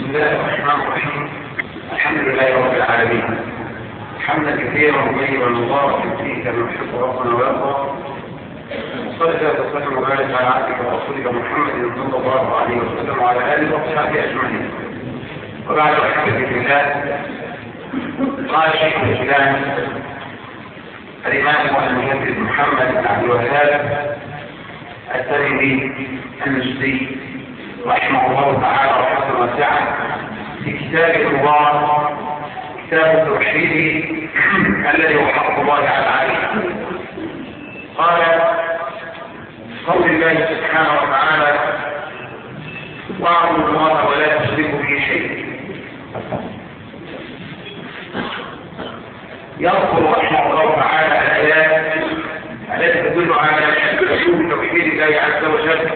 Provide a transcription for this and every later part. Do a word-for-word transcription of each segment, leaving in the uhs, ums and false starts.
الله الرحمن الرحيم. الحمد لله رب العالمين، حمدا كثيرا طيبا مباركا فيه كما يحب ربنا ويرضى. وصلى الله وسلم وبارك على عبدك ورسولك محمد صلى الله عليه وسلم وعلى اله وصحبه اجمعين. وبعد احبتي في الله، قال شيخ الاسلام الامام المجدد محمد بن عبد الوهاب الترمذي النجدي رحمه الله تعالى رحمه واسعه في كتاب المبارك كتاب التوحيد الذي هو حق الله عليه. قال قول الله سبحانه وتعالى: واعبدوا الله ولا تشركوا به شيئا. يذكر رحمه الله تعالى الايات التي تدل على وجوب توحيد الله عز وجل،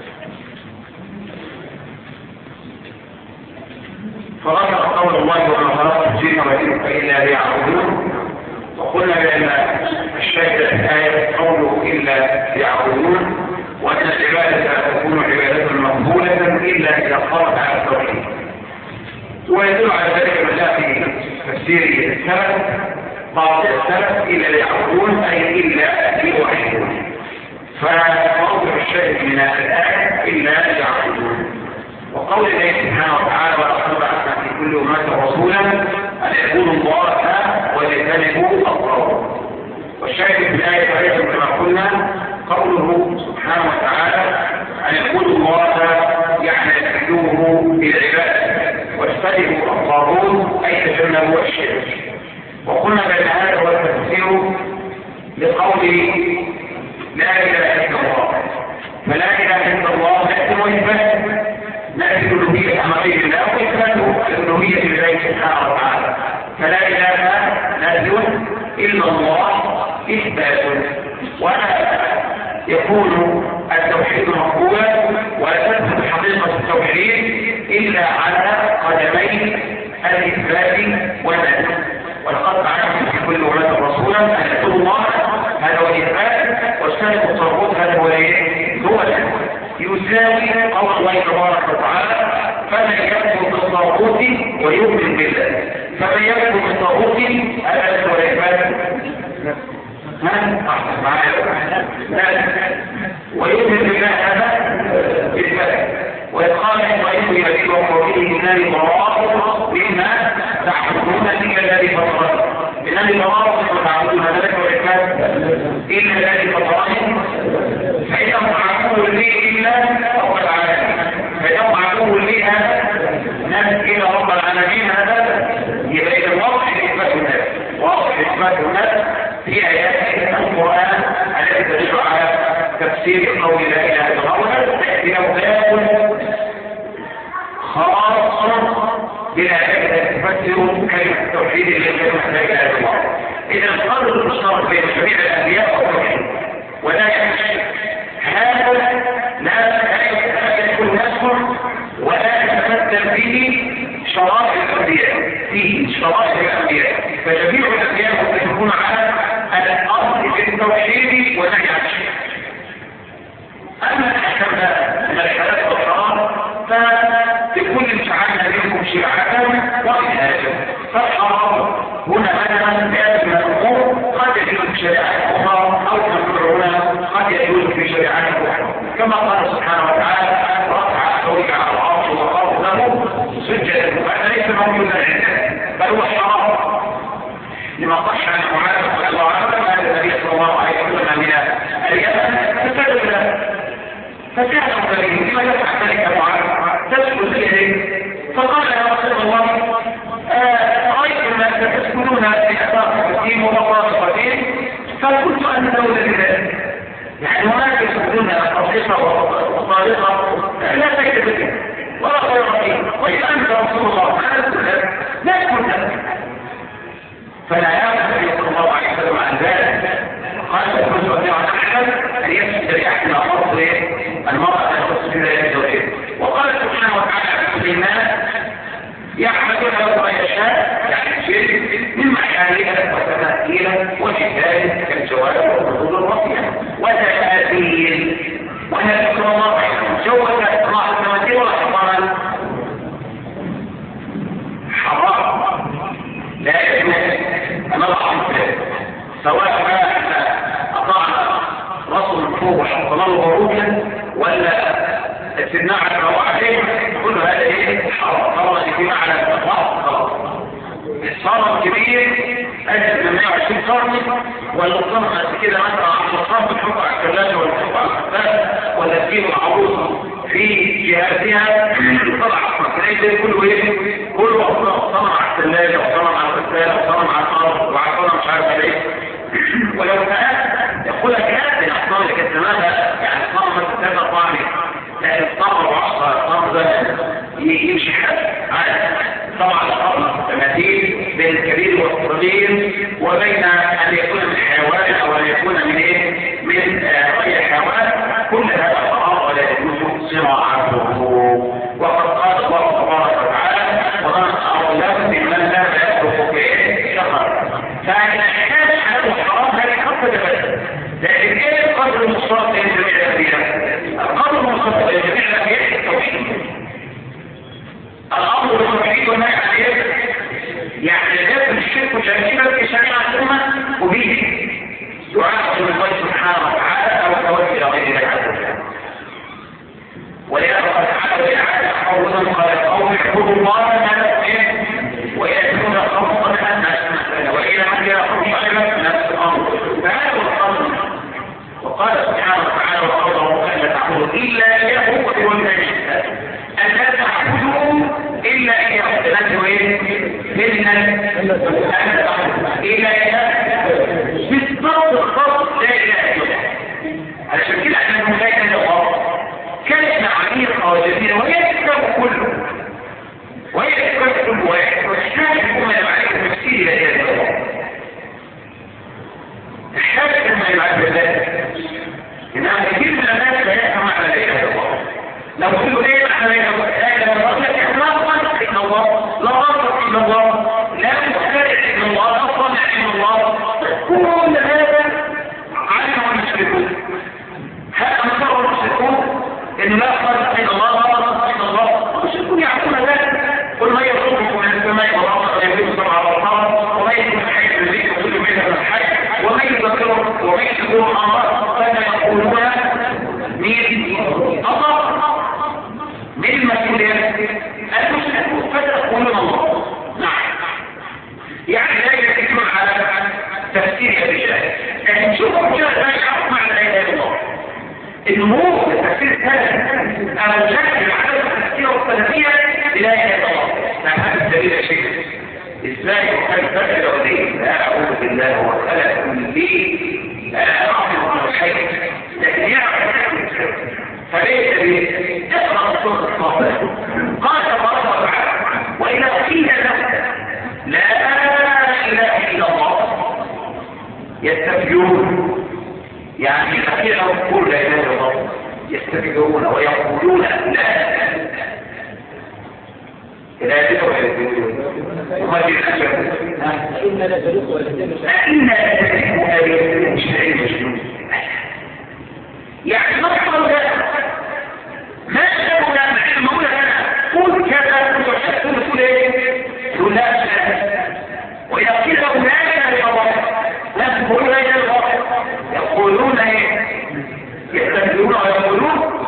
فذكر قول الله: وما خلقت الجن والانس الا ليعبدون. وقلنا بان الشاهد في الايه قوله الا ليعبدون، وان العباده لا تكون عباده مقبوله الا اذا قامت على التوحيد. ويدل على ذلك ما جاء في تفسير السلف، بعض السلف الا ليعبدون اي الا ليوحدون، فموضع الشاهد من الايه الا ليعبدون. وقول الله سبحانه وتعالى: ولقد بعثنا في كل امه رسولا ان اعبدوا الله واجتنبوا الطاغوت. والشاهد في الايه عليكم كما قلنا قوله سبحانه وتعالى: ان اعبدوا الله يعني اتخذوه بالعباده واجتنبوا الطاغوت اي تجنبوا الشرك. وقلنا بان هذا هو التفسير لقول لا اله الا الله. فلا اله الا الله نأتي واثبات نأتي الألوهية عن غير الله وإثبات الألوهية لله سبحانه وتعالى. فلا إله نأتي إلا الله إثبات، ولا يكون التوحيد مقبولا ولا تثبت حقيقة التوحيد إلا على قدمي الإثبات والنفي. ولقد بعثنا في كل أمة رسولا أن اعبدوا الله، هذا هو الإثبات، واجتنبوا الطاغوت، هذا هو هو يساوي قول الله تبارك وتعالى: فمن يكفر بالطاغوت ويؤمن بالله. فمن يكفر بالطاغوت هذا هو الإثبات، ويؤمن بالله هذا إثبات. ويقال إبراهيم يبيع قوله إنني براء مما تعبدون إلا الذي فطرني. إنني براء مما تعبدون ذلك وإثبات إلا الذي فطرني. فإنهم عدو لي إلا رب العالمين، فإنهم عدو لي هذا ناس إلى رب العالمين. هذا يبقى إذا واضح إثبات الناس، واضح إثبات الناس في آيات القرآن التي تدل على تفسير قول لا إله إلا الله. تأتي أوقات خاصة بآيات تفسر كلمة التوحيد التي كلمة لا إله إلا الله. إذا القدر المشترك بين جميع الأنبياء والتوحيد، ولا يحتاج هذا لا يكون نسخ ولا يتمثل به شرائع الأنبياء، فيه شرائع الأنبياء. فجميع الأنبياء متفقون على الأصل في التوحيد والنهي عن الشرك. أما الأحكام من الحلال والحرام فلكل جعلنا منكم شرعة ومنهاجا. فالحرام هنا مثلا يأتي من الأمور قد يجوز في شريعة أخرى، أو ممنوع قد يجوز في شريعة أخرى، كما قال سبحانه وتعالى: رفع الزوج على العرش وقال له سجدا. فهذا ليس موجودا عنده، بل هو حرام، لما صح عن معاذ رضي الله عنه أن النبي صلى الله عليه وسلم من اليمن فسأل له فسأله ذلك: لما يفعل ذلك معاذ؟ تسكت إليه. فقال: يا رسول الله، رأيت ما تسكنون في أساق قديم ومطار قديم، فقلت أن دولة ذلك، يعني هناك يسكنون قصيصة وطارقة لا تكتب به ولا خير فيه، وإذا أنت رسول الله أنا أقول لك لا تكون لك. فلا يعلم النبي صلى الله عليه وسلم عن ذلك. قال: كنت أدعو عن أحد أن يسجد لأحد أفضل المرأة أن تسجد لزوجها. وقال سبحانه وتعالى: سليمان يعملون له ما يشاء، يعني شيء من محاربه وتماثيله وجبال كالجواب والردود الرفيعه وتماثيل. وهذا ذكر الله عنه جوز الله التماثيل والحضارات سيدنا على روعته كل هذا ايه حرام طبعا في معنى التفاق الصنم كبير أجل من مئة وعشرين قرن والصنم قد كده مثلا عشرة قرن بتحط على الثلاجة ولا بتحط على الخباز ولا تجيب العروسة في جهازها طلع مكنية كله ايه كله صنم على الثلاجة وصنم على الغسالة وصنم على الأرض وعلى صنم مش عارف ايه ولو كان يقول لك هذه الأصنام اللي كانت زمانها يعني صنم مثلا ثلاثة طعمي لكن صنم وعصر صنم ده يمشي حد عادي طبعا الأمر تماثيل بين الكبير والصغير وبين أن يكون من حيوان أو أن يكون من إيه؟ من غير حيوان كل هذا الأمر ولا يكون صناعته وقد قال الله تبارك وتعالى ومن أضل ممن لا يترك به شهر فإن كان هذا الحرام هذا خط بس لكن إيه القدر المصاب لجميع الأنبياء؟ القدر المصاب لجميع الأنبياء التوحيد الأمر والتوحيد والنهي عن ايه؟ يعني لازم الشرك وتركيبه في شريعة الأمة وبيه دعاء من الله سبحانه وتعالى أو التوجه إلى غير الله عز وجل. ولهذا قد تعالى وتعالى قولا قال قوم اعبدوا الله ما لكم ويأتون خمسا الناس وإلى من يأخذ شعبا نفس الأمر فهذا هو الأمر. وقال سبحانه وتعالى وقوله أن لا تعبدوا إلا إياه والملائكة أن لا تعبدوا إلا إياه تنزلوا إيه؟ إلا إياه بالضبط الخط لا إله إلا الله. علشان كده احنا لا إله إلا الله كلمة عميقة وجميلة وهي الكتاب كله وهي الكتاب كله واحد وإحتاج الأمة لمعرفة تفسير لا إله إلا الله. الحاجة الأمة لمعرفة ذلك إنها كثير من الناس لا يفهم معنى لا إله إلا الله. لو قلوا ايه احنا لا نقول لك احنا لا نصدق ان الله لا نصدق ان الله لا نسترع ان الله لا نصنع ان الله كل هذا علم المشركون هذا مصر المشركون انه لا يصدق ان الله لا نصدق ان الله المشركون يعرفون ذلك قل ما يرزقكم من السماء والارض ويملك سبع ارض وما يكون حي من ذكر كل منها من الحي وما يذكره وما يشكرون الله فلا يقولون مين الله من المسؤوليات المسؤوليات فتقولون الله نعم يعني لا يتكلم على تفسير الرجال لكن شوفوا الرجال لا يعرف معنى لا اله الا الله النمو التفسير الثالث او شكل على التفسير السلفيه لا اله الا الله نعم هذا الدليل يا شيخ ازاي يحب فكر ودين لا اعوذ بالله وخلق لي اعظم من الخير لكن يعرف فليس به اقرأ سورة الصافات قال تبارك وتعالى وإذا قيل له لا إله إلا الله يستكبرون يعني إذا قيل لهم قل لا إله إلا الله يستكبرون ويقولون لا إذا يدعوا إلى الدين وما في الأجل فإن لا تلقوا ولا تلقوا مش بعيد مجنون يعني نصر ذلك ما أشبه لها مع المولى لنا قول كذا كنت أحسن تقول إيه تقول لا وإذا قيل له لا إله إلا الله لا تقول لا إله إلا الله يقولون إيه يستكبرون ويقولون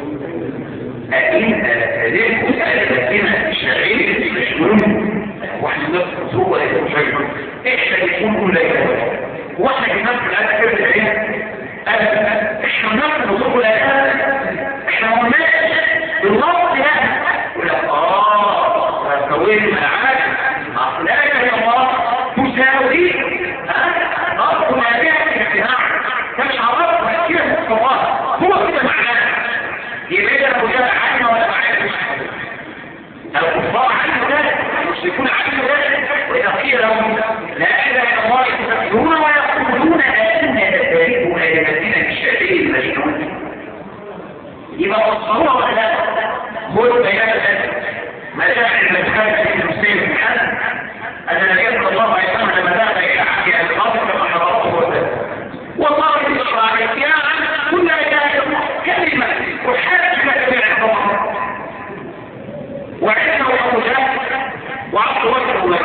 أئن تلك ألبتنا الشعير مجنون واحد نفسه هو ليس مجنون إيش يقولون لا إله إلا الله واحد نفسه الآن كيف العلم احنا نحن نقول الآن احنا قلناش بالنص يعني يقول لك اه سويت العادة لا اله الا الله تساوي نص ما يأتي اجتماع مش عرفنا كده في الصواب هو كده معناه يبقى ده الرجال عنه ولا معاه الكفار عنه ذلك المشركون عنه ذلك واذا قيل لهم لا اله الا الله يستكبرون ويقولون ان تتبعوا الذين الشافعي المجنون يبقى تصوروا ولا لا قول بيان ذلك مشاعر المجهال في المسلم الحل ان النبي صلى الله عليه وسلم لما ذهب الى عهد القاضي كما حضرته وذلك وصار في الشرائع يا عم كل اله كلمه وحاجه جميع الضمائر وعنده ابو جهل وعبد وجهه له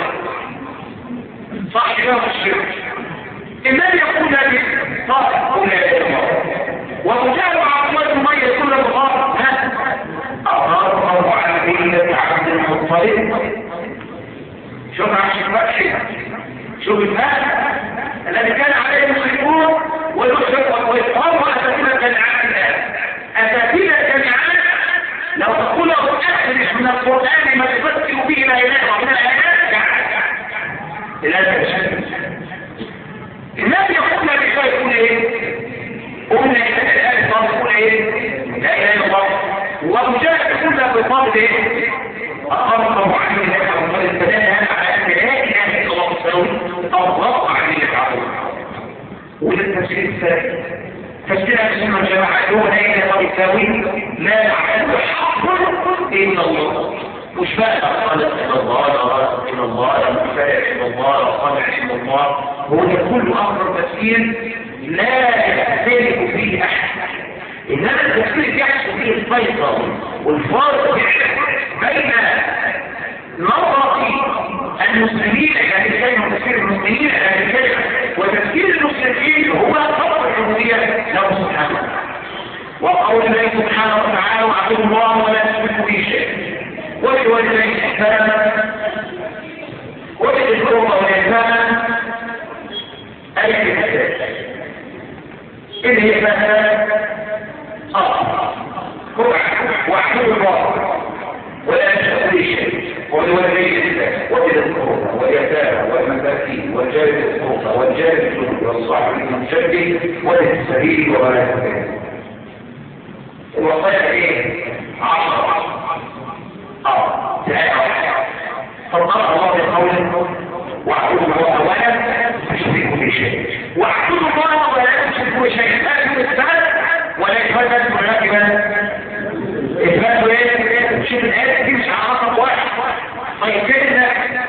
صح كده الشرك النبي يقول لك صح قول يا الله وابو جهل وعبد وجهه ما يقول له ها طريق شوف عشان بقى شوف الفهم الذي كان عليه المشركون ويقاموا أساتذة الجامعات الآن. أساتذة الجامعات لو تقول له أخرج من القرآن ما تفسر به لا إله ومن الآيات الآن الشمس الناس يقول لك إيش يقول إيه؟ قلنا الآن الآن يقول إيه؟ لا إله إلا الله ومجرد يقول لك بالضبط إيه؟ أقرب عني لك وقال البداية أنا على أن لا إله إلا الله تساوي أضغط عني لك عظيم وده التفسير الثاني تفسير أهل السنة والجماعة هو لا إله إلا الله تساوي لا نعلم حق إلا الله مش بقى قال إلا الله لا إلا الله لا مفارق إلا الله لا صانع إلا الله هو ده كله أمر تفسير لا يختلف فيه أحد إنما التفسير يحصل فيه الفيصل والفارق بين نظرة المسلمين يعني كلمة تفسير المسلمين يعني كلمة وتفسير المسلمين هو فضل الربوبية له سبحانه وقول الله سبحانه وتعالى واعبدوا الله ولا تشركوا به شيئا وبالوالدين إحسانا وبذي القربى واليتامى أي الأساس إن هي مثلا أصل واعبدوا الله ولا تشركوا به شيئا وبالوالدين إحسانا وبذي القربى واليتامى والمساكين والجار ذي القربى والجار الجنب والصاحب المنجب وابن السبيل وما لا تفعل الوصايا ايه؟ عشرة اه تلاقي فالقرأ الله بقوله واعبدوا الله ولا تشركوا به شيء واعبدوا الله ولا تشركوا به شيء اثبتوا الثبات ولا يثبت مناسبا اثبتوا ايه؟ شوف الايه دي مش علاقه واحد طيب كده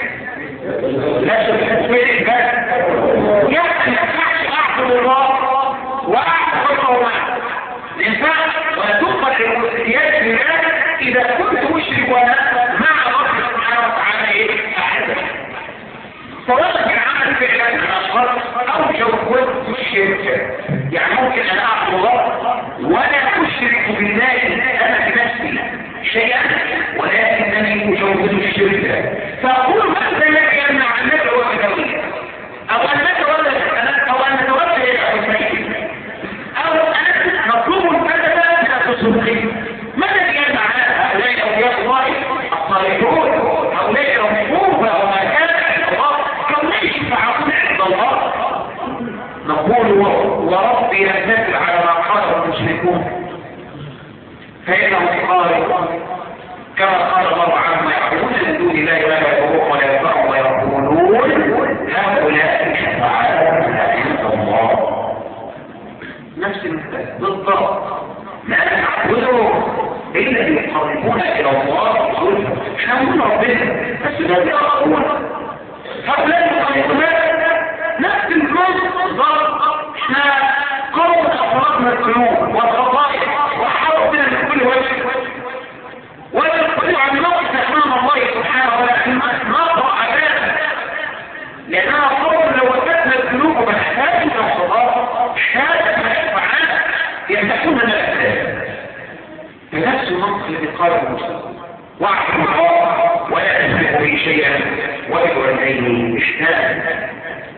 لا تثبت اثبات يعني ما ينفعش اعبد الله واعبد الله الإنسان وتقبل الوصيات لله إذا كنت مشرك وأنا مع الله سبحانه وتعالى إيه؟ أحدا سواء كان عمل فعلا من الأشخاص أو جوزت الشركة يعني ممكن أن أعبد الله ولا أشرك بالله أنا بنفسي شيئا ولكنني أجوز الشركة فأقول ماذا لك أن عن ندعو بدوية أو أن نتولى أو أن نتولى إلى حسين أو أن مطلوب الفتاة من التصديق ماذا يجب على هؤلاء أولياء الله الصالحون هؤلاء رمضوه وما كان الله كم ليش يفعلون عند الله نقول وربي ينزل على ما قال المشركون فإنهم قالوا كما قال الله عنهم يعبدون من دون الله ولا يضرون ولا ينفعون ويقولون هؤلاء شفعاؤنا عند الله نفس المثال بالضبط لا نعبده إلا يقربون إلى الله يقولون شامون ربنا بس ده يقربون هؤلاء يقربون نفس المثال بالضبط احنا قوم أفرادنا القلوب والخطائر وحاولنا من كل وجه ولا نقول عن موقف أمام الله سبحانه وتعالى نقرأ عذابا لأننا قوم لو وجدنا القلوب بحثات من الصلاة شهادة مشفعات يمتحون الأسلام بنفس المنطق الذي قاله موسى واعبدوا الله ولا تشركوا به شيئا وبالوالدين إحسانا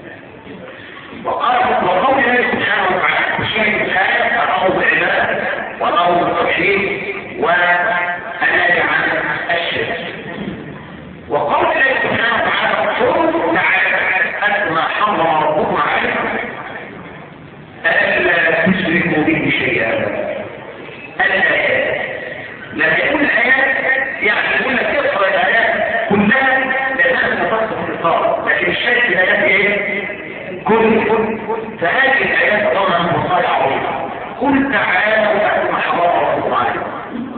وقال وقول الله سبحانه وتعالى الشيء الآية الأمر بالعبادة والأمر بالتوحيد والنهي عن الشرك وقول الله سبحانه وتعالى قل تعالى ما حرم ربكم عليكم ألا تشركوا به شيئا الآيات لما يقول الآيات يعني يقول لك اقرأ الآيات كلها لأنها تفصل في الإطار لكن الشيء في الآيات ايه؟ كل فهذه الآيات طبعا مصالح عظيمة قل تعالى وأتوا ما حرم ربكم عليكم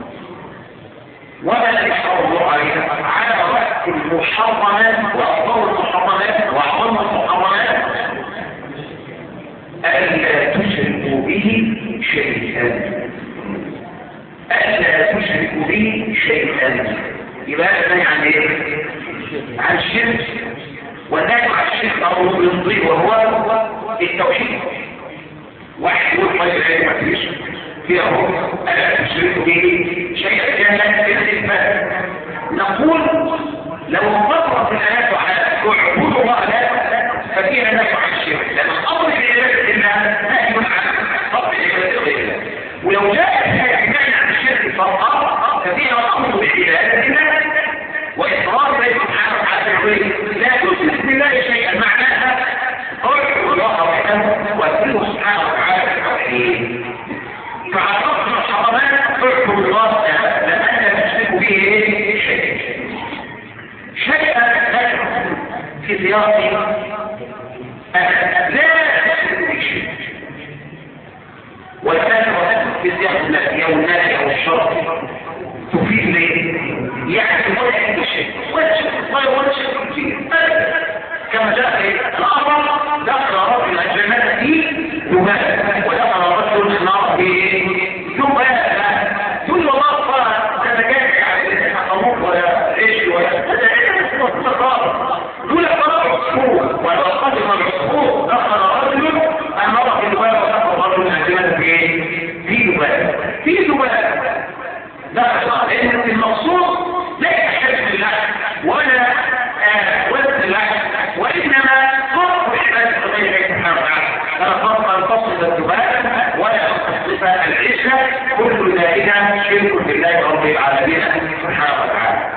وما الذي حرم الله علينا على رأس المحرمات وأفضل المحرمات وأعظم المحرمات ألا تشركوا به شيئا ألا تشركوا به شيئا يبقى هذا يعني ايه؟ عن الشرك والنهي عن الشرك أمر يمضي وهو التوحيد واحد يقول طيب العلم ما فيش فيها هو ألا تشركوا به شيئا كان لك في الإثبات نقول لو انفصلت الآيات وحالات وعبود الله لا ففيها نفع عن الشرك، لأن الأمر بعبادة الله نهي عن قطع عبادة غير الله. ولو جاءت الآية نهي عن الشرك فقط ففيها الأمر بعبادة الله وإقرار الله سبحانه وتعالى لا تشرك بالله شيئا، معناها اعبد الله وحده واتقوا سبحانه وتعالى في التوحيد. فعرفنا الحرمات اعبد الله لأن لا تشرك به شيئا. شيئا في سياق لا تشرك به شيء، والكلمة في سياق النفي او النهي او الشرط تفيد ليه؟ يعني ولا يعمل شيء ولا شيء ولا شيء كثير كما جاء في الامر دخل رجل الجنه في ذباب ودخل رجل النار في ذباب. كل الله قال تتجاهل على الامور ولا ايش ولا دول قرار عصفور ولو قدم العصفور دخل رجل النار في ذباب ودخل رجل الجنه في في ذباب في ذباب. لأن المقصود لا يحتاج لله ولا وزن الله، وإنما فرق عبادة غير الله سبحانه وتعالى. لا فرق أن تصل الذباب ولا أن تصف العشة، كل ذلك شرك بالله رب العالمين سبحانه وتعالى.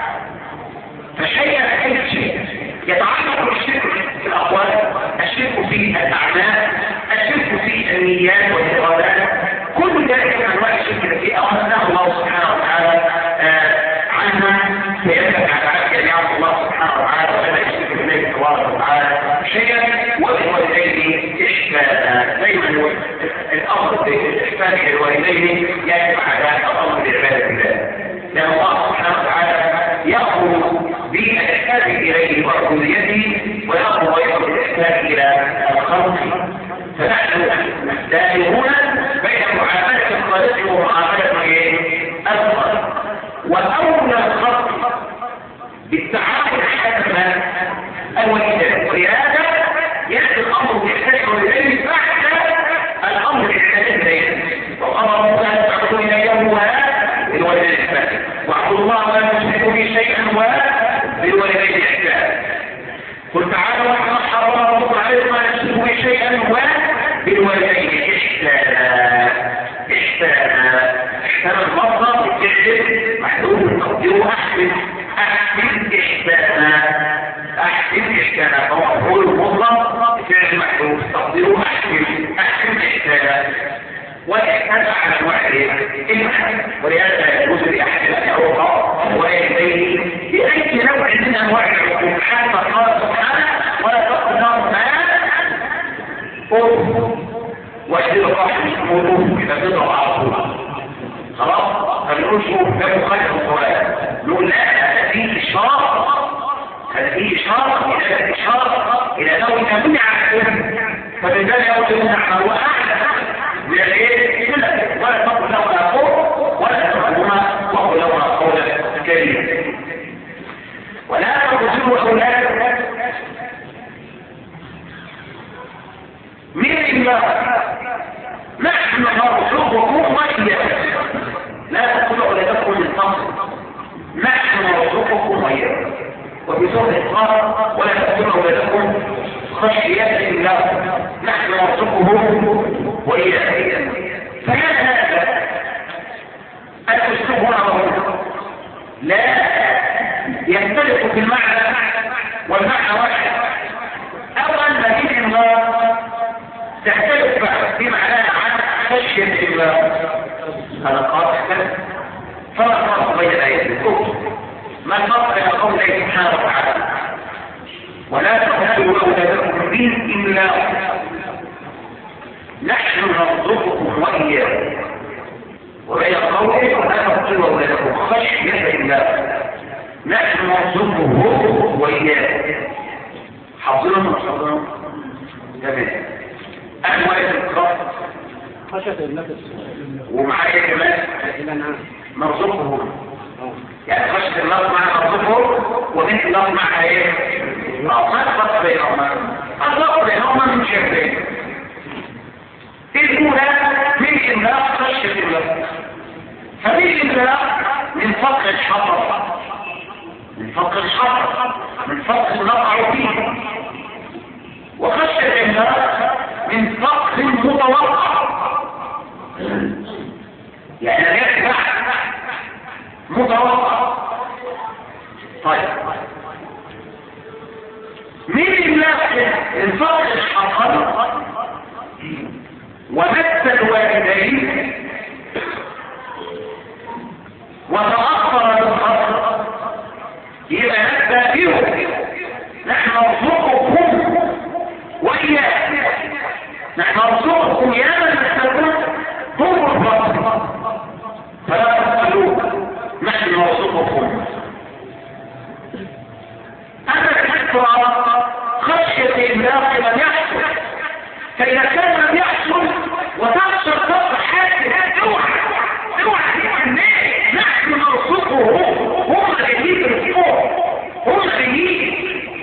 فشيء أي شيء يتعلق بالشرك في الأقوال، الشرك في الأعمال، الشرك في النيات والإرادات، كل ذلك من انواع الشرك التي اخذناه الله سبحانه وتعالى عنها فيثبت على عبد ان يعبد الله سبحانه وتعالى ولا يشرك بالله تبارك وتعالى شيئا، وبالوالدين احسانا. دائما الامر بالاحسان الى الوالدين يجب على الامر بعباده الله، لان الله سبحانه وتعالى يامر بالاحسان اليه وعبوديته ويامر ايضا بالاحسان الى الخلق. فنحن دائرون بين معاملة الخالق ومعاملة الخلق، وأولى الخلق بالتعامل حسنا الوالدين، ولهذا يأتي الأمر بإحسان الوالدين بعد الأمر بإحسان الوالدين. وأمر موسى أن تعبدوا إليه وبالوالدين إحسانا، واعبدوا الله ولا تشركوا به شيئا وبالوالدين إحسانا. قل تعالوا وما حرم ربكم عليكم أن تشركوا به شيئا وبالوالدين إحسانا. إحسانا إحسانا المصدر بالتعبير محدود تقديره أحسن أحسن إحسانا أحسن إحسانا، فهو مفعول المطلق فعل محدود تقديره أحسن أحسن إحسانا. والإحسان على انواع المحن، ولهذا يجوز لأحد الأوقات والدين بأي نوع من أنواع العقوق حتى قال سبحانه ولا تقدر ما قل واجدر قحل قلوب إذا تضرب على طول خلاص. فنقول شوف ده مخالف الصلاة، نقول لا هذه إشارة هذه إشارة إلى إشارة إلى لو منع السلم، فبالتالي أول منع هو أعلى ولا تقل لهما فوق ولا تقلهما وقل لهما قولا كريما. ولا تقتلوا أولادكم من إملاق، نحن نرزقكم وإياكم. لا تقتلوا أولادكم من قبل، نحن نرزقكم وإياكم. وفي سورة الإسراء ولا تقتلوا أولادكم خشية إملاق، نحن نرزقهم وإياكم. فهذا هذا الأسلوب هنا لا يختلف في المعنى والمعنى واحد. أولا هذه الإملاق تختلف في معناها عن خشية الإملاق، هذا قال اختلف. فلا فرق بين الآيات، ما الفرق بين قول الله سبحانه وتعالى ولا تقتلوا أولادكم من إملاق نحن نرزقكم وإياكم، وبين قوله ولا تقتلوا أولادكم خشية إملاق نحن نرزقكم وإياكم. حافظين وحافظين تمام. أنواع الإكراه خشية النفس ومعايا كمان نرزقهم، يعني خشية الله مع نرزقهم ومن الله مع ايه؟ ما الفرق بينهما؟ الفرق بينهما من شيئين. الأولى من إملاق خشية الله، فمن إملاق من فقر الحضر، من فوق الحر من فوق النقع فيه، وخشية الإملاق من فوق متوقع، يعني يرجع متوقع. طيب مين الناس الفرق الحقل ومس الوالدين وتأخر بالخطر يبقى نبدأ بهم، نحن نرزقكم وإياكم، نحن نرزقكم يا من تستخدم هم الفضل فلا تقتلوه، نحن نرزقكم. أنا تذكر خشية إملاق لم يحصل، فإذا كان لم يحصل وتحصل فضل حاسم اوعى اوعى الناس نحن نرزقهم، هم اللي يرزقون، هم اللي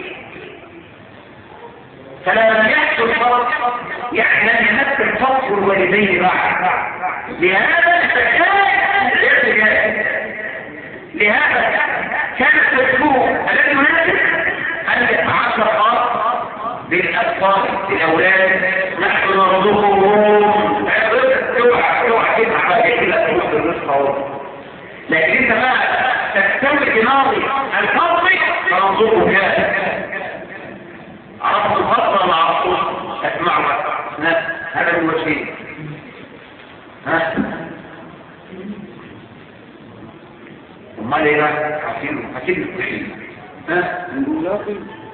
فلما يحصل فضل يعني لم يمثل فضل الوالدين بعد. لهذا كان الارتجال، لهذا كان التسلوك الذي يناسب أن يتعشق بالأطفال بالأولاد، نحن نرزقهم اوعى اوعى كده على كده تروح الرزق. لكن انت بقى تستوي بناضي الفضل فننظره كده عرفت الفضل مع عرفوش اسمعوا هذا هو الشيء. ها امال ايه بقى؟ حاسين حاسين بالتحليل. ها الإملاقي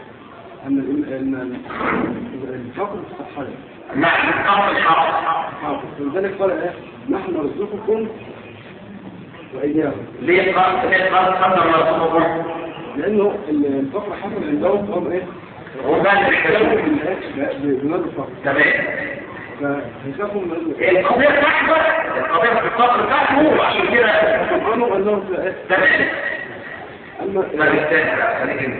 أن الفقر الصحي. نعم الفقر الحق. ولذلك قال إيه؟ نحن نرزقكم وإياكم. ليه قال ليه قال نحن نرزقكم؟ لأنه الفقر حصل عندهم قام إيه؟ هو كان بيحتاجوا بمال الفقر. تمام. فهيسافهم القضية تحضر القضية في الفقر تحضر عشان كده سبحانه أنه تمام. أما ما بالتالي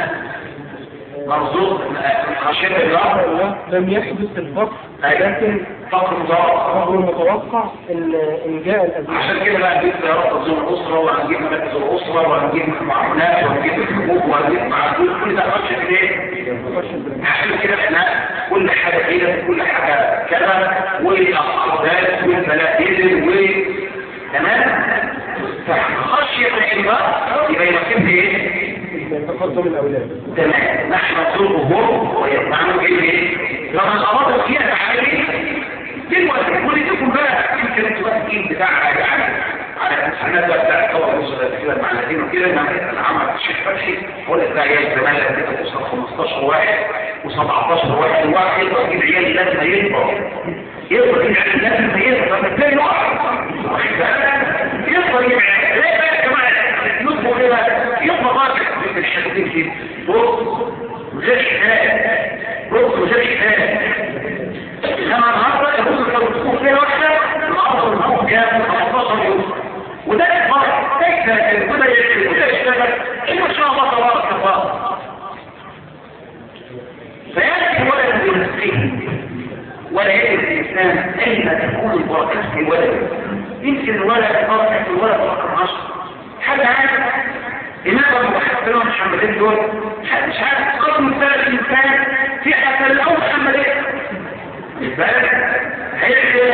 مرزوق خشية الله لم يحدث الفقر، لكن فقر متوقع، فقر متوقع إن جاء الأزمة. عشان كده بقى نجيب سيارات تزور الأسرة، وهنجيب مراكز الأسرة، وهنجيب معاملات، وهنجيب الحقوق، وهنجيب معادلات، كل ده خشية ايه؟ عشان كده احنا كل حاجة كده كل حاجة كذا، والأقدات والبلاتين و تمام؟ فخشية الإنباء يبقى يمكن ايه؟ تقدم الأولاد. تمام. نحن نطلبهم ويطمعنوا ايه؟ لما الأراضي فيها تحالي دلوقتي ولدكم بقى يمكن انتوا التوكيل بتاعها يعني على الامتحانات بقى بتاعت طبعا كده مع الذين وكده انا عملت الشيخ فتحي هو اللي بتاع عيال زمان لما توصل خمستاشر واحد وسبعتاشر واحد واحد يقدر يجيب عيال لازم يكبر يقدر يجيب عيال لازم يكبر بالتالي واحد يقدر يجيب عيال ليه بقى يا جماعه يطبخ ايه بقى؟ يطبخ راجل مثل الشهادتين كده بص غير حكايه بص غير حكايه لما النهارده يقول لو تكون فيها واحده الارض الفوق كام خمستاشر يوم وده الفرق كيف وده يشتغل وده يشتغل ما شاء الله تبارك الله. فياتي الولد بنفسه ولا يجد الانسان اين تكون البركه في الولد. يمكن الولد البركه في الولد رقم عشرة حد عارف لماذا المحفلين محمدين دول مش عارف قسم الثالث الانسان في حتى الاول محمدين بالك هيجي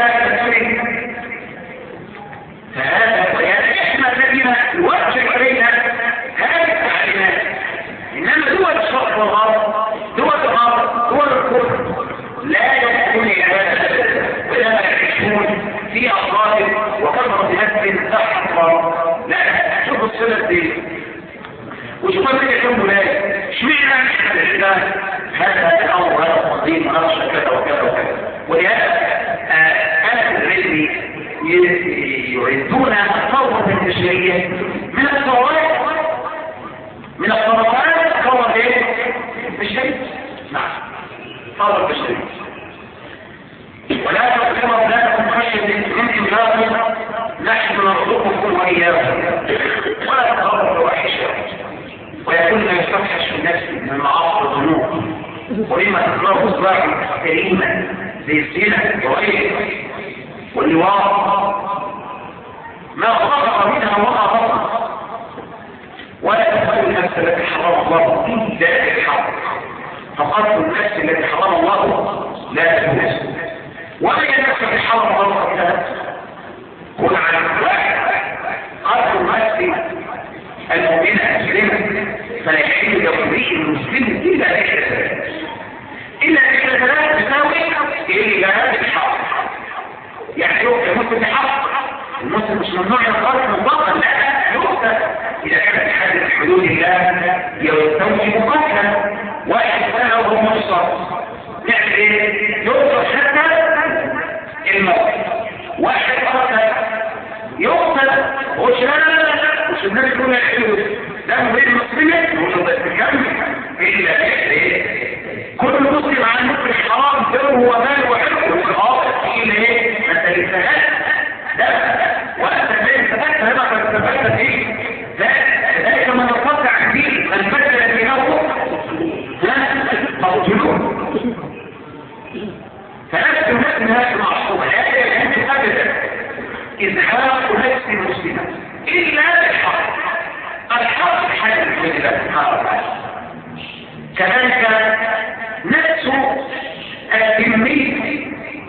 فهذا بيان احنا الذين نوجه الينا هذه التعليمات. انما دول الشرق والغرب دول الغرب دول الكفر لا يكون عباده ولا يعيشون في افراد وكثره نفس تحت لا شوفوا السنه دي وشوفوا كده كم ولايه اشمعنى احنا الاسلام هذا الامر هذا التقديم هذا كذا وكذا وكذا. ولهذا اهل العلم يعدون الثوره البشريه من الثورات من الثورات ثوره ايه؟ بشريه. نعم ثوره بشريه. ولا تقدموا اولادكم خشيه من املاق نحن نرزقكم واياكم ولا تقربوا الفواحش ويكون ما يستوحش النفس من المعاصي والذنوب وإما تكرهوا صباحا كريما زي الزنا وغيره واللواط ما خطر منها وما خطر ولا تدخلوا النفس النفس التي حرم الله إلا بالحق، فقتل النفس التي حرم الله لا تجوز. وأي النفس التي حرم الله قتلها؟ قل عن واحد قتل النفس المؤمنة المسلمة فلا يحل لامرئ المسلم إلا بإحدى ثلاث، إلا بإحدى ثلاث تساوي إلا بالحق. يعني يمكن بحق المسلم مش ممنوع يقاتل مطلقا، لا يقتل إذا كانت حد حدود الله يستوجب قتلا. واحد سنة وهو مصر نعمل ايه؟ يقتل حتى الموت. واحد قتل يقتل وش لا لا لا لا مش الناس يقولون يحلوه ده مبين المسلمين وش ده تكمل إلا ايه؟ كل مسلم عن مكر حرام دمه وماله وحبه والآخر إلا ايه؟ أنت لسهات لا وأنت ليه ثبت هنا فاستبدت فيه ذلك من يقطع فيه من بدل دينه مقتلون. فنفس النفس هذه معصومة لا يجب أبدا إزهاق نفس مسلمة إلا بالحق. الحق حل من الله سبحانه وتعالى. كذلك نفس الذمي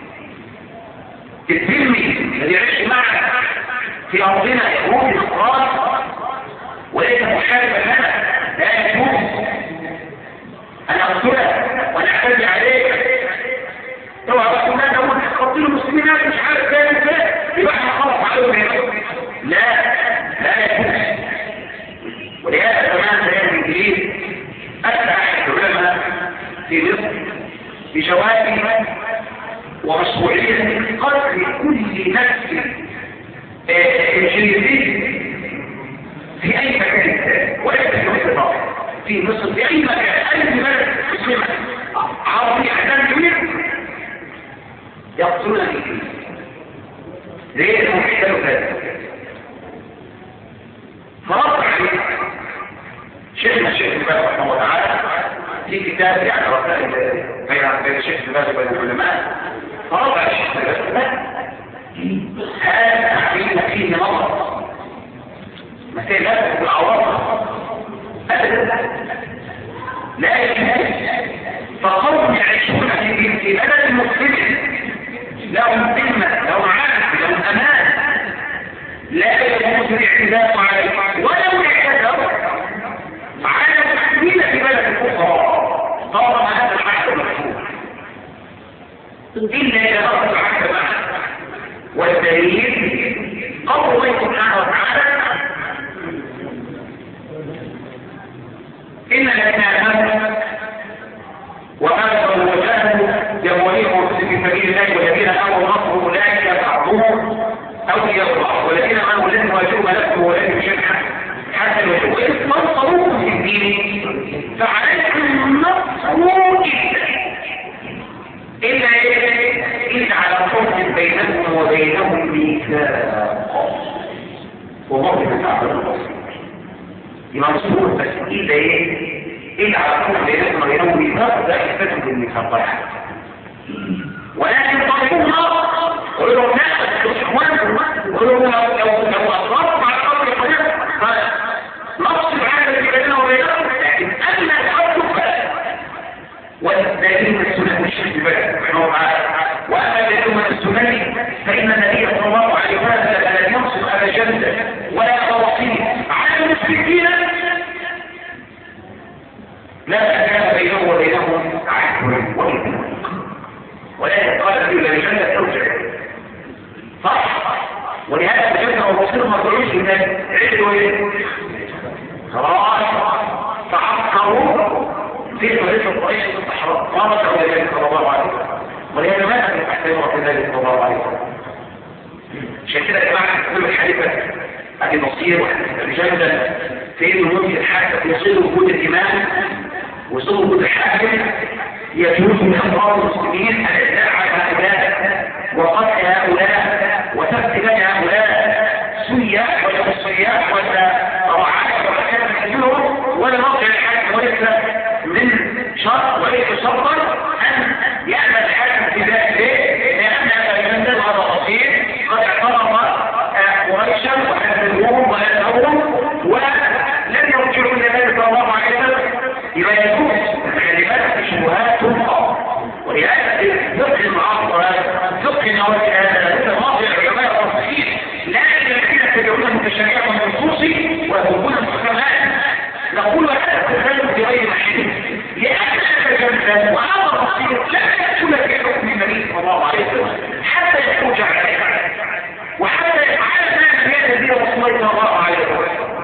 الذمي الذي يعيش معنا في أرضنا يهود الأفراد وليس محاربا لنا لا يجوز أن أقتله وأن أعتدي عليه. اوعى بقى الناس اقول تقتلوا المسلمين مش عارف كام ازاي يبقى احنا خلاص عليهم. لا لا يجوز. ولهذا كمان زي الانجليز اتى احد العلماء في مصر بجواب ومشروعيه قتل كل نفس انجليزي في اي مكان وليس في مصر في مصر في اي مكان اي بلد مسلمه عربي احسن كبير يقتلون الإنجليز. ليه؟ هم يحتلوا ذلك. فرض عليه شيخنا الشيخ الباز رحمه الله تعالى في كتاب يعني رسائل بين الشيخ الباز وبين العلماء، فرض على الشيخ الباز هذا تعليم فيه نظر مثل لا تكون العواطف أبدا لا يجوز. فقوم يعيشون في بلد مسلم لهم ذمة لهم عهد لهم أمان لا يجوز الاعتداء عليه ولو اعتدوا على المسلمين في بلد الكفار طالما هذا العهد مكتوب إلا إذا أخذ العهد معه. والدليل قول الله سبحانه وتعالى إن الذين آمنوا وآمنوا وجاهدوا بأموالهم في سبيل الله والذين آمنوا نصروا أولئك بعضهم أولياء بعض والذين آمنوا لم يواجهوا ملكهم ولم يشركوا حتى الوجوه وإذ نصروكم في الدين فعليكم النصر إلا إلا إلا على حكم بينكم وبينهم ميثاق وموقف تعبير البصير ينصرون بس إلا إيه إلا على حكم بينكم وبينهم ميثاق لا يستثبت الميثاق. ولكن طالبوها قولوا لهم لا تشكوانكم قولوا لهم لو لو أصرفوا على الأرض الحديث فنقص العالم اللي بيننا وبينهم لكن أن الحكم والدليل من السنة الشيخ البلد رحمه الله وأما دليل من السنة فإن النبي صلى الله عليه وسلم لم ينصر أبا جندة ولا توصيل على المشركين لا كان بينه وبينهم عهد وميثاق ولكن قال النبي لم يجند ترجع صح. ولهذا الجنة والبصير ما طلعوش الناس عدلوا ايه خلاص تعقروا في طريق الطريق الصحراء قامت على النبي صلى الله عليه وسلم. ولهذا ما كان يحترم رسول الله صلى الله عليه وسلم. عشان كده يا جماعه كل الحديثه ابي بصير الجنة في انه ممكن حتى يصل وجود الامام وصل وجود الحاكم يجوز من أمراض المسلمين الإدعاء على هؤلاء وقتل هؤلاء وسفك بين هؤلاء سياح ولا سياح ولا رعاية ولا كان يحجلهم ولا موقع الحاكم وليس من شرط وليس شرطا أن يأمن الحاكم في ذلك. ليه؟ لأن الجندل هذا بسيط قد اعترض قريشا وحذروهم وأنهم ولم يرجعوا إلى ذلك الله نقول هذا التسلل بغير محل لأن التجمل وهذا البسيط لا يدخل في حكم النبي صلى الله عليه وسلم حتى يخرج عليه وحتى يفعل ما في الذي رسول الله عليه وسلم.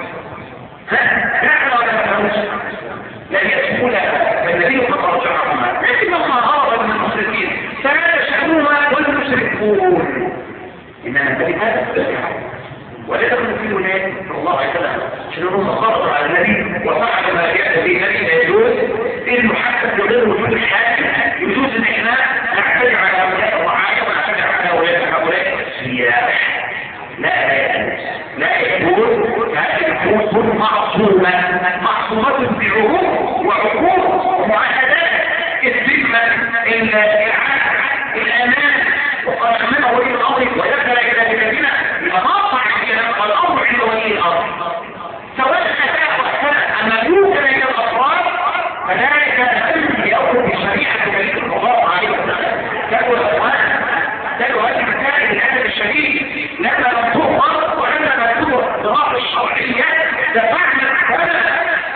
نحن ولا نفهمش لا يدخل فالنبي قد رجعهما لكن الله هرب من المشركين فلا يشأنهما والمشركون إنما النبي هذا ولا تكون في هناك صلى الله عليه وسلم شنو خرج على النبي وفعل ما جاء به النبي لا يجوز المحدث بغير وجود الحاكم يجوز ان احنا نعتدي على هؤلاء الرعايا ونعتدي على هؤلاء هؤلاء السياح لا لا يجوز لا يجوز هذه الحقوق معصومه معصومه بعهود وعقود ومعاهدات الذمه الاعانه الامان وقد امنه ولي الامر ودخل الى بلادنا لنقطع الامر عند ولي الامر سواء اتاه واحسن اما يوجد الى الافراد فذلك الامر ياخذ بشريعه النبي صلى الله عليه وسلم. كانوا الاخوان كانوا هذه المسائل للاسف الشديد لما لم تؤمر ولما لم تؤمر الضرائب الشرعيه دفعنا الثمن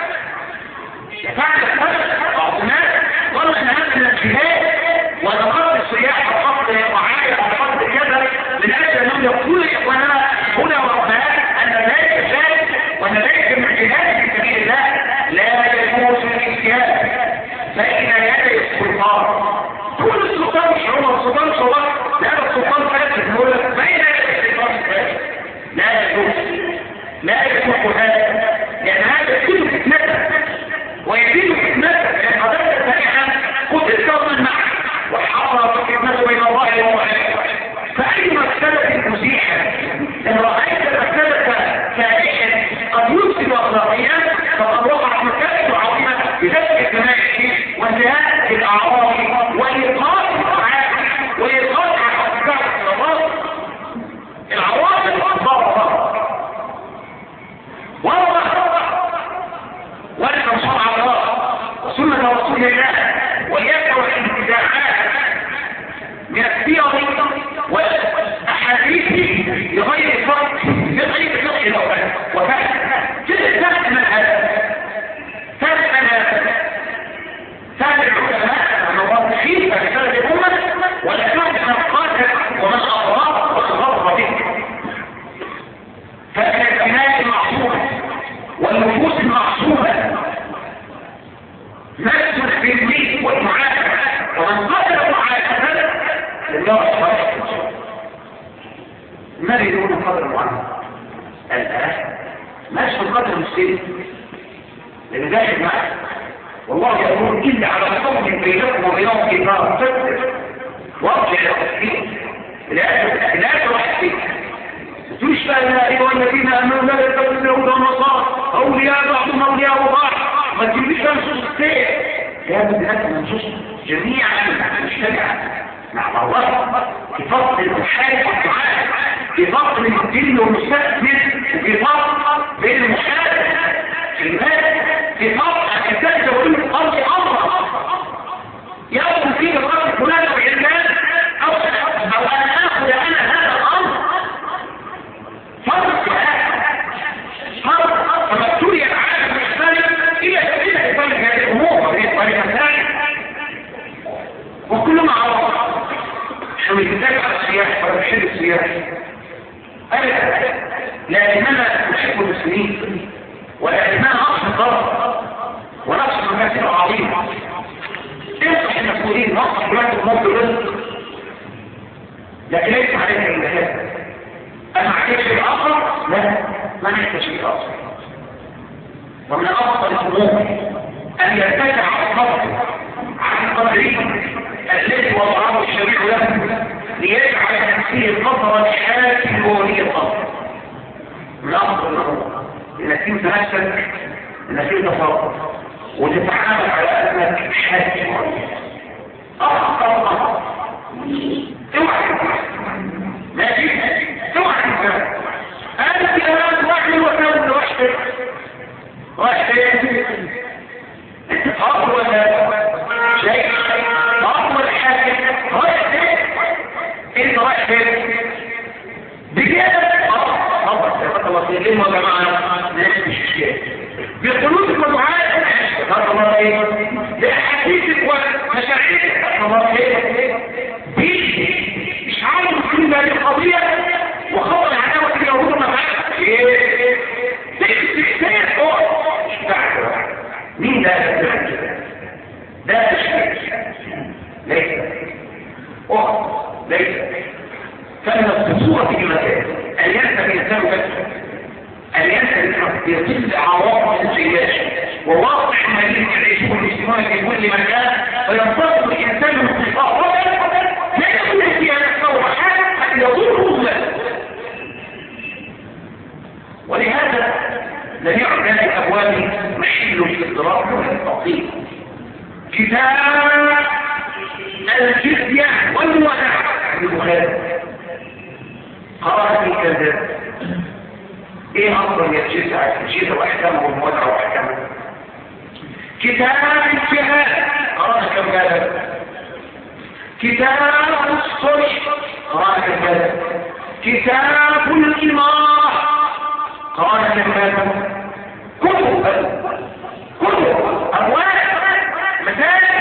دفعنا الثمن بعضنا ظل ان هذا الانتهاء ونقض السياح وقض معايا وقض كذا من اجل انهم يقولوا اخواننا هنا وربنا ان ذلك ذلك وان ذلك من الجهاد في سبيل الله لا يجوز الاجتهاد بين يدي السلطان. كل السلطان مش هو السلطان مش هو لا السلطان فاسد يقول لك بين يدي السلطان فاسد لا يجوز لا يجوز هذا لان هذا يزيد فتنته ويزيد فتنته لان قضيه السريعه قد استوى معه وحصلت الفتنه بين الله ومعه فأي مكتبة مزيحة إن رأيت مكتبة فائحة قد يفسد أخلاقيا فقد وقعت مكتبة عظيمة بذلك الجماعي وانتهاء الأعراض وإيقاف الأعراض وإيقاف أفكار الأعراض العواطف الضارة والله ولكن شرع الله وسنة رسول الله ويدعو الانتزاعات من السير والأحاديث لغير فرق لغير فرق الأولاد وفهم جد فهم من هذا فهم من هذا فهم العلماء المواضحين في رسالة الأمة ولا فهم من القاتل ومن أضرار والغرب به فهم الأبناء المعصومة والنفوس المعصومة نفس الفيلمين والمعاكسة ومن قتل معاكسة لله سبحانه ما يريدون قدر معين الآن ماشي القدر المسلم لأن ذلك معه والله يقول إلا على قوم بينكم وبينهم كبار تكتب وارجع إلى تفكير لا تروح فيه تقولش بقى يا أيها الذين آمنوا لا يتبعوا اليهود والنصارى أولياء بعضهم أولياء بعض ما تجيبش بقى نصوص السير لابد أن نصوص جميعا مجتمعا مع الله في فرق المحارب والدعاء في فرق بين الدين والمستثمر في فرق بين المحارب في المال في فرق أن يتجه كل الأرض أمرا يأخذ فيه الرجل فلان وعلمان أو أو أن آخذ أنا هذا الأمر فرق فرق فما ابتلي العالم الإسلامي إلى سبيل إسلام هذه الأمور والمسائل وكل ما عرف مش بيتابع على السياح ولا بيحب السياح أبدا لكننا نحب المسلمين ولكننا نقص الضرر ونقص المكاسب العظيمة انصح المسؤولين نقص بلاد الموت رزق لكن ليس عليك الانتهاء أما عليك شيء آخر لا ما نحتاج شيء آخر ومن أفضل الأمور أن يرتفع الصبر عن القدرين الذي وضعه الشريع له ليجعل فيه القدر الحاكم ولي القدر من أفضل الأمور انك انت نفسك انك انت فرق وتتعامل على انك حاكم اخطر اوعى ماشي اوعى انا في الان واحد وكان واحد واحد اقوى شيء اقوى الحاكم واحد انت واحد بجد الله يا جماعه ناس مش شيء بقلوبكم الله ايه؟ لاحاديثك ومشاعرك الله ايه؟ دي مش عارف كل هذه القضيه وخطر عداوه اليهود والنصارى ايه؟ تكتير مين ده؟ ده تشكيل ليس أخر ليس كان الصورة في مكان أن ينسى الإنسان بس أن ينسى يصل عواطف الانسياج وواقع المدينة يعيشه الاجتماع في كل مكان فينتصر الإنسان من الصفاء لا يكون في نفسه حاجة حتى يضر مسلم ولهذا لم يعد هذه الأبواب محل الاضطراب والتعطيل كتاب الجزية والوداع البخاري قرأت في كذا ايه اصلا يا الجزية الجزية واحكامه والوداع واحكامه كتاب الجهاد قرأت كم هذا كتاب الصلح قرأت كم هذا كتاب الإمارة قرأت كم هذا كتب كتب أبواب مساجد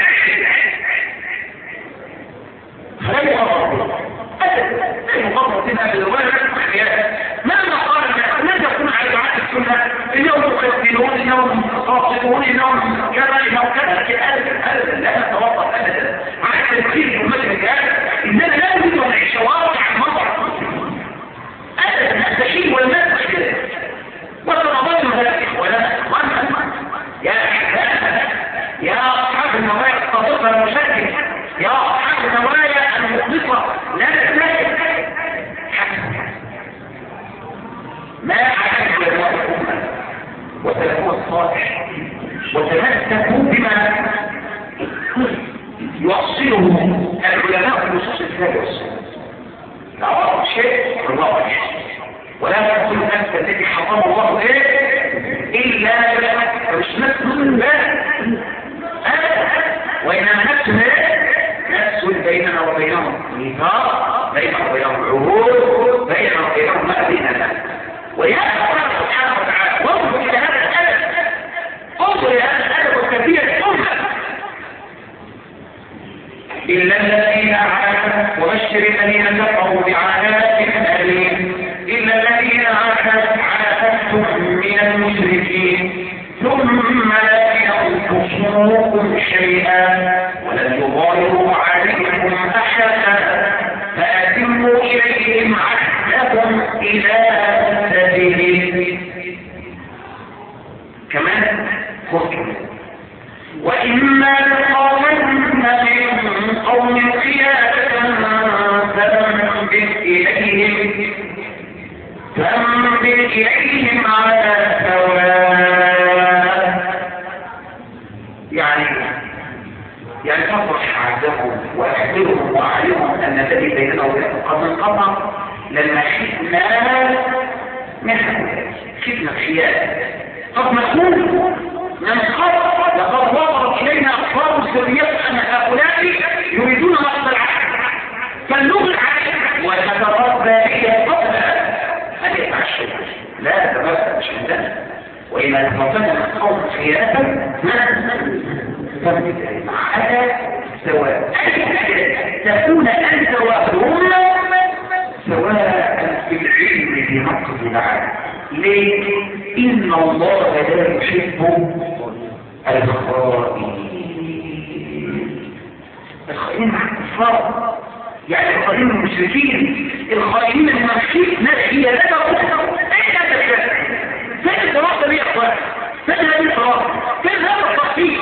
فلا يغفر أبدا لا يغفر بنا بالوالد ماذا قال ماذا يكون على دعاة السنة اليوم يقتلون اليوم قاصدون اليوم كذا اليوم كذا أبدا لا نتوقف أبدا عن تدخيل المسجد هذا إننا لا نريد أن نعيش واقع المطر أبدا نستشير ولا نستشير وسنظل هذا إخوانا يا أحباب يا أصحاب النوايا الصادقة المشكلة يا أصحاب النوايا المخلصة لا تتناسب ما أحب لله الأمة وسلفوها الصالح وتمسكوا بما يوصله العلماء في نصوص الكتاب والسنة تعرف شيء الله أكبر ولا تقول نفسك التي حرم الله ايه الا مش نفس الله وانما نفس نفس بيننا وبينهم ميثاق بيننا وبينهم عهود بيننا وبينهم مأذنة ويأتي الله سبحانه وتعالى وانظر الى هذا الادب انظر الى هذا الادب والكثير الامه الا الذين عاهدوا وبشر الذين كفروا بعذاب اليم إلا الذين عاهدتم من المشركين ثم لا ينقصوكم شيئا ولن يظاهروا عليكم أحدا فأتموا إليهم عهدهم إلى سبيل كمان خذوا وإما تخافن من قوم قيادة فانبذ إليهم فانبذ إليهم على سواء يعني يعني تفرح عهدهم وأخبرهم وأعلمهم أن الذي بيننا وبينهم قد انقطع لما خفنا منها خفنا خيانة قد نقول من خاف لقد وصلت إلينا أخبار سرية أن هؤلاء يريدون نقض العهد فلنغل عليه وتتربى إلى قبل أن يتعشوا لا تبقى مش عندنا وإذا تفضلنا من قوم خيانة فمن على سواء تكون أنت وهم سواء في العلم في نقض العهد ليه؟ إن الله لا يحب الخائنين الخائنين مع الكفار يعني الخائنين المشركين الخائنين المنافقين ناس هي لا تقول ايه هذا الكلام فين الصراحه دي يا اخوان فين هذه الصراحه فين هذا التخطيط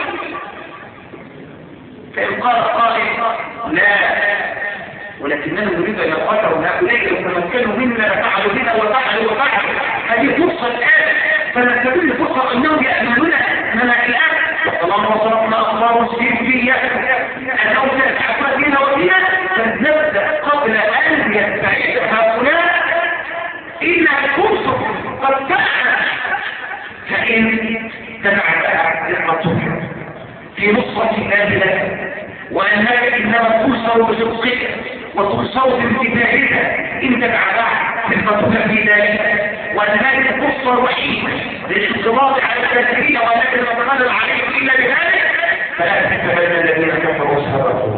فان قال قائل لا ولكننا نريد ان يقاتلوا هؤلاء يتمكنوا منا فعلوا بنا وفعلوا وفعلوا هذه فرصه الان فنستغل الفرصه انهم يامنون اننا الان طالما وصلنا اخبار سياسيه انهم سيتحكمون فينا وفينا فلنبدا قبل ان يستعيد هؤلاء انها الفرصه قد تأتي فان تبعت ثقتك في نصره الله لك وانها انما توصل بصدقك وتوصل بامتثالك ان تبعت ثقتك في ذلك وان هذه الفرصه الوحيده للانضباط على الكافرين ولكن نتغلب عليهم الا بذلك تتبنى الذين كفروا سبقوا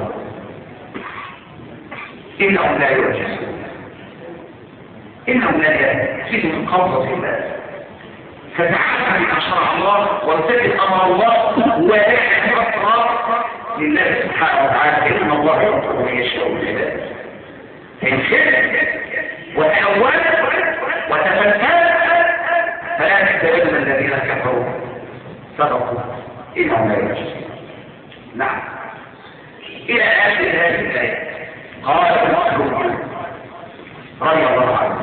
إنهم لا يعجزون إنهم لا يأتون من قبضة الله فتعالى من شرع الله وارتكب أمر الله ولا أسرار لله سبحانه وتعالى إن الله يغفر من يشاء العباد فإن شئت وتأولت وتفكرت فلا تتبنى الذين كفروا سبقوا إنهم لا يعجزون. نعم إلى آخر هذه الآية قال مسلم رضي الله عنه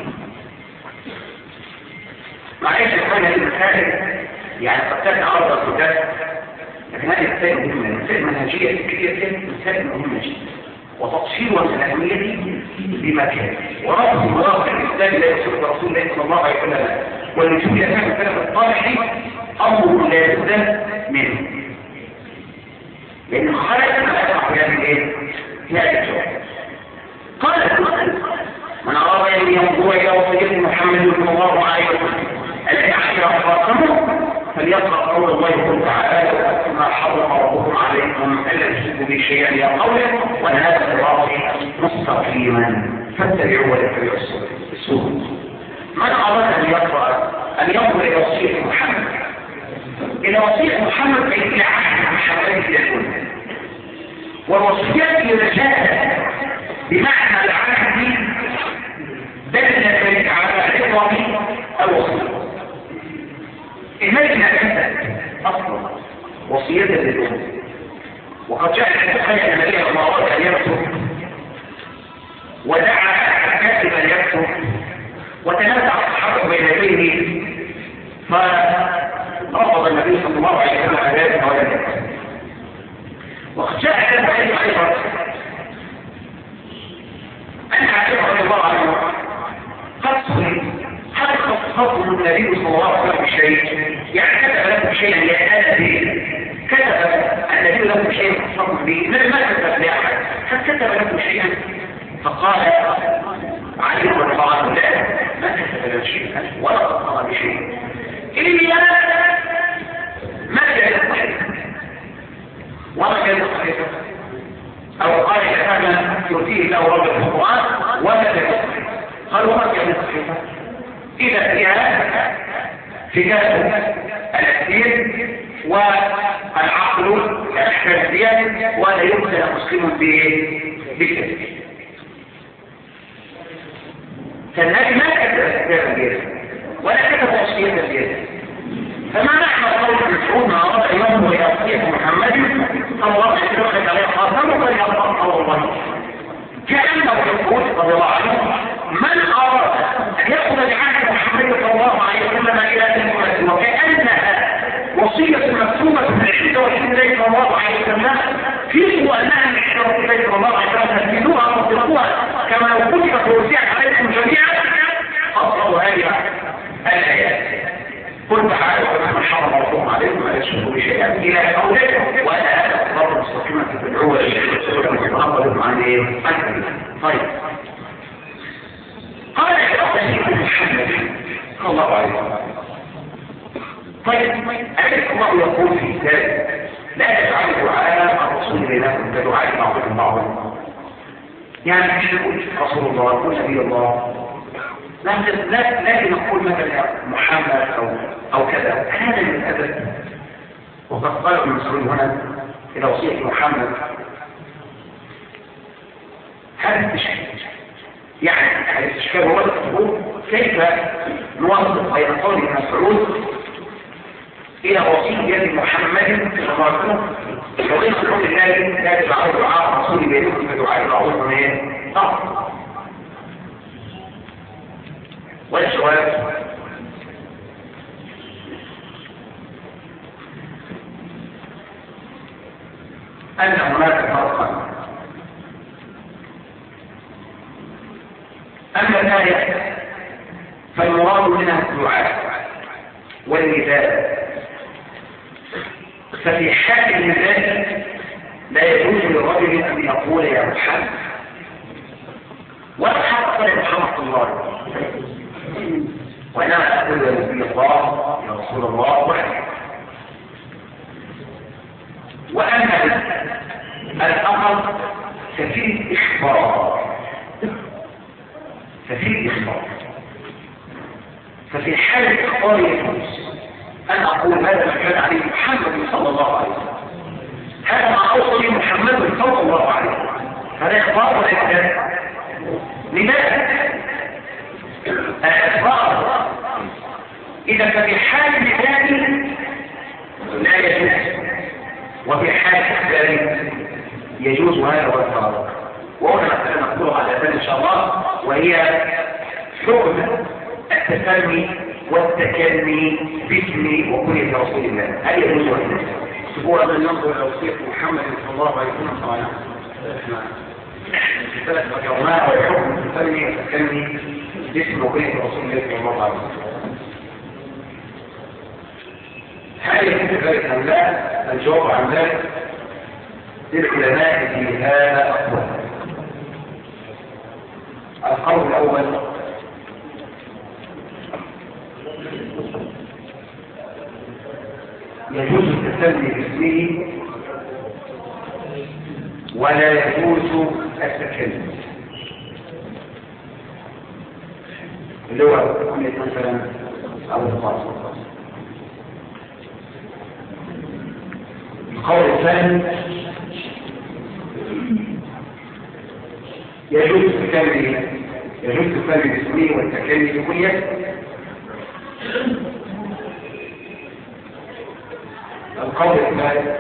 معلش يقول هذه المسائل يعني قد كانت عرض الكتاب لكن هذه المسائل مهمة المسائل منهجية كثيرة مسائل مهمة جدا وتطشير الأهمية بمكان ورفض الواقع الإسلامي لا يصير رسول الله صلى الله عليه وسلم والنجوم يتم السلف الصالح أمر لا يبدأ منه لأن خلق ما يقع في هذه الايه؟ في هذه الجواب قال من أراد أن ينظر إلى وصية محمد صلى الله عليه وسلم الذي عشر أخلاقه فليقرأ قول الله تعالى ما حرم ربكم عليكم ألا تشركوا به شيئا إلى قوله وأن هذا صراطي مستقيما فاتبعوا ولا تتبعوا السبل. من أراد أن يقرأ أن ينظر إلى وصية محمد إلى وصية محمد أي إلى عهد محمد يكون والوصيات لرجال بمعنى العهد دلت على عظم الوصية. إلينا أنت أصلا وصية للأمة وقد جاء الحديث أن النبي الله أراد أن يكتب ودعا كاتبا يكتب وتنازع الصحابة بين يديه فرفض النبي صلى الله عليه وسلم ذلك ولم يكتب. وقد جاء هذا الحديث أيضا أن عائشة رضي الله عنه قد هل خصصه النبي صلى الله عليه وسلم بشيء يعني كتب لكم شيئا يأتي به كتب النبي لكم شيئا خصصه به ما كتب لأحد هل كتب لكم شيئا فقال عليه رضي الله عنه لا ما كتب لكم شيئا ولا خصص بشيء إلا ما جاء الصحيح وما جاء الصحيح أو قال كما يؤتيه الله رب القرآن وما جاء الصحيح قال وما جاء الصحيح إذا فيها فكاة الأسير والعقل الأحكامية ولا يمكن مسلم بكذب فالنبي ما كتب أسباب الجيد ولا كتب وصية الجيد فما نحن قول المسعود ما أراد أن ينظر إلى وصية محمد صلى الله عليه وسلم عليه خاصة فليقرأ قول الله كأنه يقول رضي الله عنه من أراد أن يأخذ بعهد محمد صلى الله عليه وسلم إلى المسلم وكأنها وصية مكتوبة من عند رسول الله صلى الله عليه وسلم في أنها من عند رسول الله صلى الله عليه وسلم تنفذوها وتطبقوها كما لو كتبت ووزعت عليكم جميعا أصل هذه الآيات قل تعالوا وما حرم ربكم عليكم ألا تشركوا بشيئا إلى قوله وأنا هذا الصراط المستقيم تتبعوه وتتبعوا عن إيه؟ طيب قال الرسول محمد صلى الله عليه وسلم طيب أليس الله يقول في ذلك لا تجعلوا دعاء الرسول بينكم كدعاء بعضكم بعضا يعني مش نقول رسول الله يقول نبي الله لا لا لا نقول مثلا محمد او او كذا هذا من الادب وقد قال ابن مسعود هنا الى وصيه محمد هذا التشكيل يعني هذا التشكيل هو التقول كيف نوصف بين قول ابن مسعود الى وصيه محمد صلى الله عليه وسلم وبين قول الله لا تجعلوا دعاء الرسول بينكم كدعاء بعضكم ايه؟ طبعا والجواب أن هناك فرقا أما الآية فالمراد منها الدعاء والنداء ففي حال النداء لا يجوز للرجل أن يقول يا محمد ولا حتى محمد صلى الله عليه وسلم وإنما أقول يا نبي الله يا رسول الله وحده. وأما المال الأخر سفير إخبار، سفير إخبار. ففي حالة إخبار يجوز أن أقول هذا ما كان عليه محمد صلى الله عليه وسلم، هذا ما أوصل محمد صلى الله عليه وسلم، هذا إخبار ولا إخبار؟ لماذا؟ الإخبار إذا ففي حال ذلك لا يجوز، وفي حال ذلك يجوز، وهذا هو الفرق. وهنا مثلا نقول على ذلك إن شاء الله، وهي حكم التسمي والتكلم باسم وكنية رسول الله، هل يجوز ولا لا؟ هو من ينظر إلى وصية محمد صلى الله عليه وسلم طبعا ثلاث يومات ويحكم التسمي والتكلم باسم وكنية رسول الله صلى الله عليه وسلم. هل يجوز ذلك أم لا؟ الجواب عن ذلك للعلماء في هذا أقوال. القول الأول يجوز التسمي باسمه ولا يجوز التكلم، اللي هو كل مثلا أو الفاصل. القول الثاني يجوز التكلم يجوز التسمي باسمه والتكلم بكنيته. القول الثالث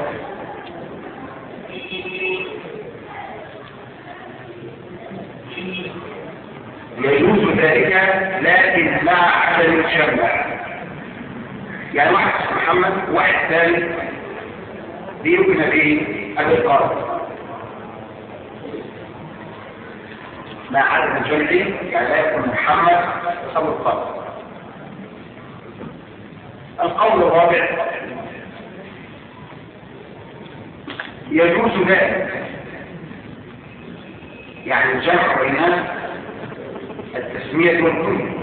يجوز ذلك لكن مع عدم الشبه، يعني واحد اسمه محمد واحد ثالث بيمكن به الإقرار مع عدم الجمع، يعني لا يكون محمد صلى الله عليه وسلم. القول الرابع يجوز ذلك، يعني الجمع بين التسمية والكنية.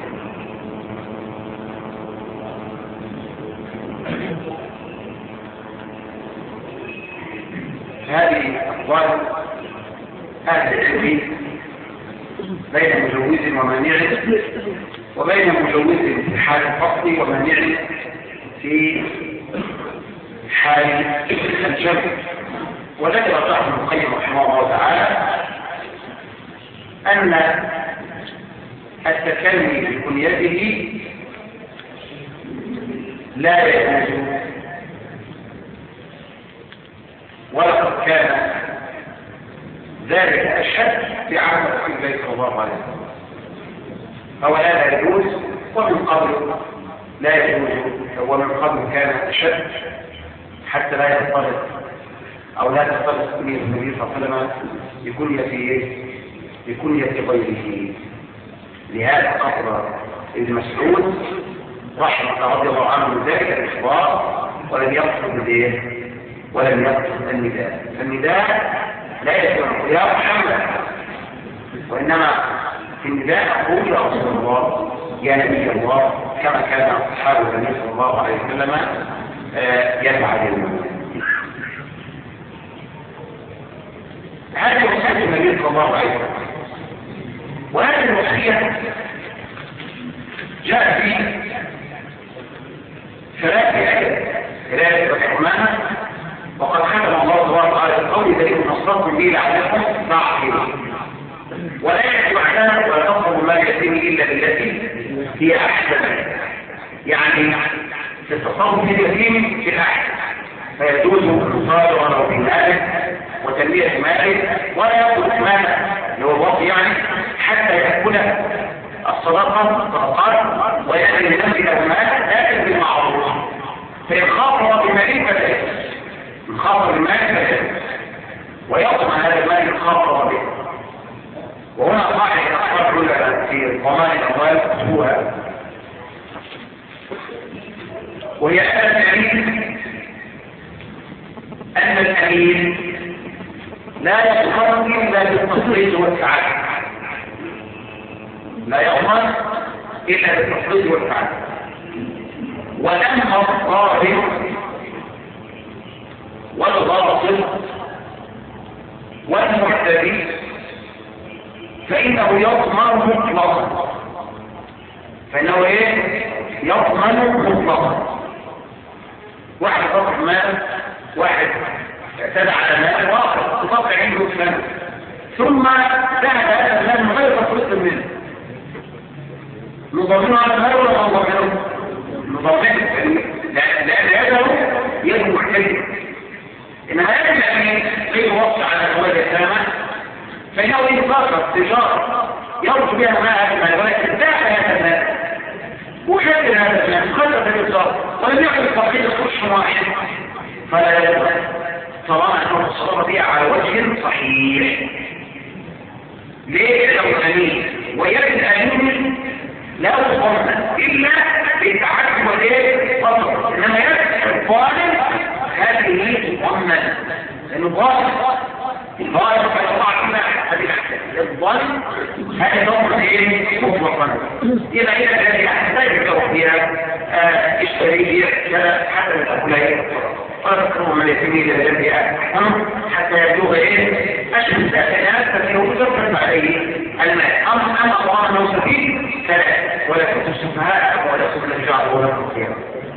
هذه أقوال أهل العلم بين مجوز ومانع، وبين مجوز في حال الفصل ومانع في حال الجمع. وذكر صاحب ابن القيم رحمه الله تعالى أن التكلم بكنيته لا يجوز، ولقد كان ذلك أشد في عهد رسول الله صلى الله عليه وسلم، فهو لا يجوز، ومن قبل لا يجوز، ومن قبل كان أشد حتى لا يختلط أو لا تختلط كنية النبي صلى الله عليه وسلم بكنية بكنية غيره. لهذا قصر ابن مسعود رحمه رضي الله عنه من ذلك الإخبار، ولم يقصد به ولم يقصد النداء. فالنداء لا يكون يا محمد، وإنما في النداء أقول يا رسول الله يا نبي الله، كما كان أصحاب النبي صلى الله عليه وسلم يفعلون. هذه وصية النبي صلى الله عليه وسلم، وهذه الوصية جاء في ثلاث آيات ثلاث الرحمن، وقد ختم الله تبارك وتعالى القول دليل نصركم به لعلكم تعقلون. ولا يجب على ولا تقربوا ما يتم الا بالتي هي احسن، يعني في التصرف في اليتيم في الاحسن، فيجوز المصادره ولو بماله وتنميه ماله، ولا يأخذ ماله اللي هو الوصي يعني حتى يأكل الصدقه صدقات ويأتي لنفسه له مال لكن بالمعروف. فإن خاطر بماله فلا يجوز، إن خاطر بماله فلا يجوز، ويطمع هذا المال الخاطر به. وهنا قاعدة الأخبار الأولى في ضمان الأموال هو وهي أن الأمين أن الأمين لا يضمن إلا بالتصريح والتعدي، لا يضمن إلا بالتصريح والتعدي. ولما الظاهر والغاصب والمعتدي فإنه يضمن مطلقا فإنه إيه؟ يضمن مطلقا. واحد فقط مال، واحد اعتدى على مال، واحد تفقع عنده فلان ثم ذهب هذا المال من غير تفريط منه، نضمنه على المال ولا نضمنه؟ نضمنه لأن يده يد محتاجة. إن هذا الأمين غير وصف على أموال اليتامى فإنه إن فقط تجارة يرجو بها ما هذا المال ولكن داخل هذا المال وشكل هذا المال خلق الإصدار ولم يكن التقييد قرش واحد فلا يجب طالما أنه الصدقة فيها على وجه صحيح. ليه؟ لو أمين ويد الأمين لا تضمن إلا بالتعدد والإيه؟ فضل. إنما يد الظالم هذه تضمن لأنه ظالم الظالم فيطلع فينا هذه الأحكام. الظالم هذا ضمن إيه؟ مطلقا. إذا إذا الذي يحتاج توفيها اشتريه كذا حتى الأولاد فذكروا من يتميل إلى جنبها حتى يبلغ إيه؟ أشهر الأسنات ففيه وزرفت عليه المال. أما أما الله أنه سبيل فلا ولا كنت السفهاء ولا كنت الجعل ولا كنت فيها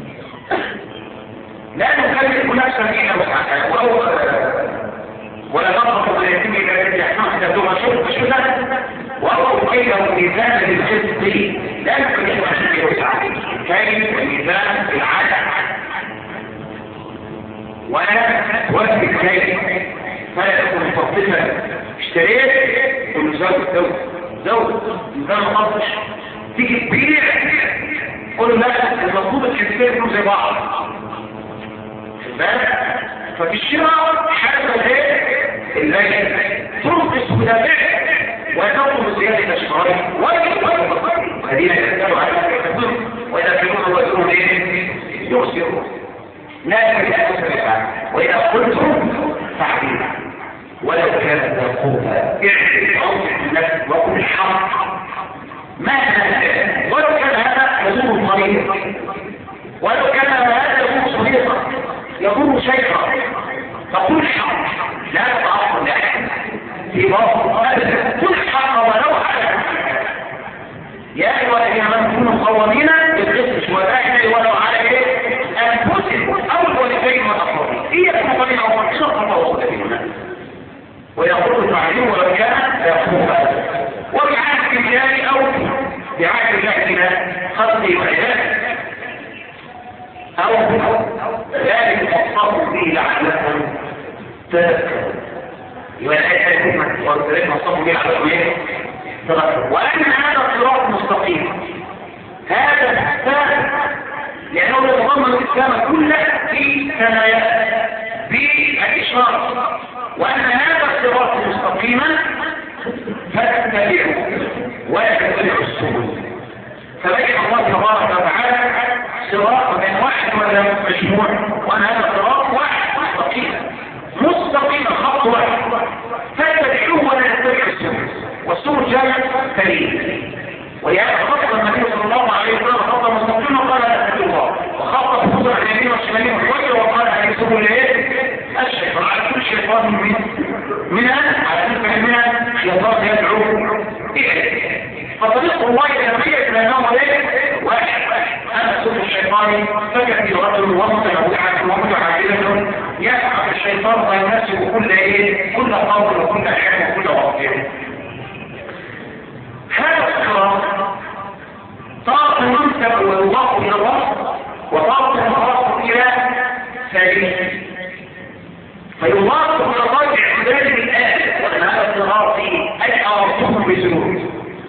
لا نكلف نفسا إلا وسعها ولا نطلق من يتم إلى جنبها حتى يبلغ شرط شدة وأول كيله ميزان للجسد لا نكلف نفسا وسعها كيف ميزان العدد وأنا وقت الكيل فلا تكون مفضلة اشتريت كل زوج زوج زوج ميزان مقصش تيجي تبيع قول لا المفروض الكتير يكونوا زي بعض ففي الشراء حاجة ايه اللي تنقص مدافع وتنقص زيادة الشراء وهذه يتكلم عنها وإذا كانوا وزنهم ايه يغسرون لا يمكن أن تسمع وإذا قلتم فاعبير ولو كان ذا قوة اعرف أوصف النفس وكل حق ما هذا ولو كان هذا يزور صغير ولو كان هذا يزور صغيرا يزور شيخا فكل حق لا تعرف لأحد في باطل أبدا كل حق ولو حق يا أيها الذين آمنوا كونوا قوامين بالقسط شهداء ولو على ايه؟ أنفسهم أو الوالدين والأقربين هي المقابلين أو الشرط فوق بيننا ويقول تعليم ولو كان يقوم وبعهد الله أو بعهد الله خلقه وعباده أو ذلك مصطفى به لعلكم تذكرون يبقى الآية الكلمة والكلمة مصطفى به لعلكم ايه؟ وأن هذا صراط مستقيم هذا الثالث لأنه يتضمن الإسلام كله في ثناياه بالإشارة وأن هذا الصراط مستقيما فاتبعوا ولا تتبعوا السبل فبين الله تبارك وتعالى صراط بين واحد ولا مجموع وأن هذا الصراط واحد مستقيم مستقيم خط واحد فاتبعوه ولا تتبعوا السبل والسور جامع كريم ولهذا خطب النبي صلى الله عليه وسلم خطب مستقيما وقال لا تتبعوا الله وخطب خطب عن اليمين والشمالين والوجه وقال هذه سبل ايه؟ الشيطان على كل شيطان من منها على كل فهم منها شيطان يدعو إليه فطريق الله إلى نبيه إلى أنه إيه؟ واحد أما سبل الشيطان فكثي رجل ومتنوعة ومتعادلة يفعل الشيطان ويناسب كل إيه؟ كل قول وكل حال وكل واقع هذا الصراط طاق ينسب ويضاف إلى الله وطاق يضاف إلى سبيل فيضاف إلى الله باعتبار الآية وأن هذا الصراط أي أرسوه بسلوك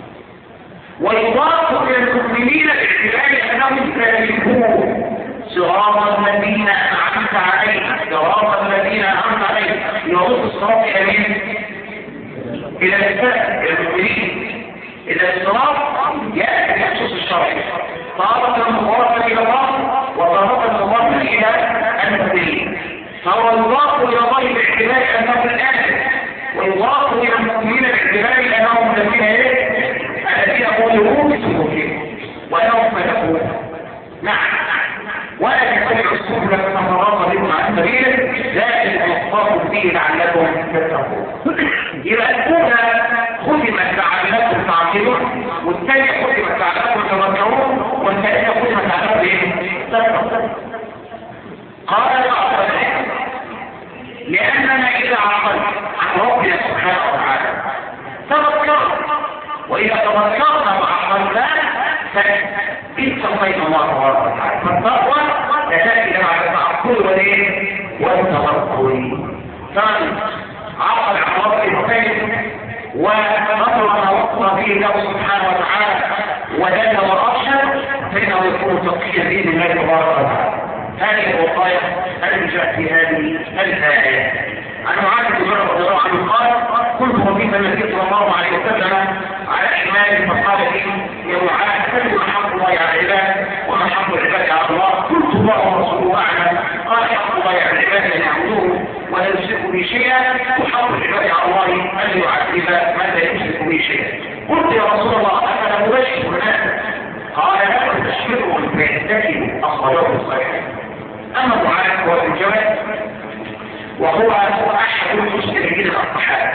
ويضاف إلى المؤمنين باعتبار أنهم سالكون صراط الذين أنعمت عليهم صراط الذين أنعمت عليهم يضاف الصراط إلى مين؟ إلى الإنسان إلى المؤمنين إذا الصراط يأتي بخصوص الشرع طارة مضافة إلى الله وطارة مضافة إلى المؤمنين فهو يضاف إلى الله باعتبار أنه الآن ويضاف إلى المؤمنين باعتبار أنهم الذين إيه؟ الذين قولوا بسلوكهم وأنهم ملكون نعم ولا يتبع السبل كما مرات بكم عن سبيله لكن به لعلكم تتقون. يبقى الأولى ختمت لعلكم تعقلون، والثانية ختمت لعلكم تذكرون، والثالثة ختمت لعلكم ايه؟ تتقون. قال الآخر لأننا إذا عقلنا عن ربنا سبحانه وتعالى تذكرنا، وإذا تذكرنا وعقلنا فإن سمينا الله تبارك وتعالى. فالتقوى لا تأتي مع التعقل والايه؟ والتوكل. ثاني عقل عن ربه وفهم ونظر ما وصل به له سبحانه وتعالى ودل وأرشد، فإنه يكون تقيا بإذن الله تبارك وتعالى. هذه الوقاية التي جاءت في هذه الآية. عن معاذ بن جبل رضي الله عنه قال: كنت وظيفة النبي صلى الله عليه وسلم على حمار فقال لي: يا معاذ كلمة حق الله على العباد وما حق العباد على الله؟ قلت: الله ورسوله أعلم. قال: حق الله على العباد أن يعبدوه ولا يشركوا به شيئا، وحق العباد على الله أن يعذب من لا يشرك به شيئا. قلت: يا رسول الله أفلا نبشر الناس؟ قال: لا تبشرهم فيتكلوا. أخرجه الصحيح. أما معاذ هو بن جبل وهو أحد المجتهدين الصحابة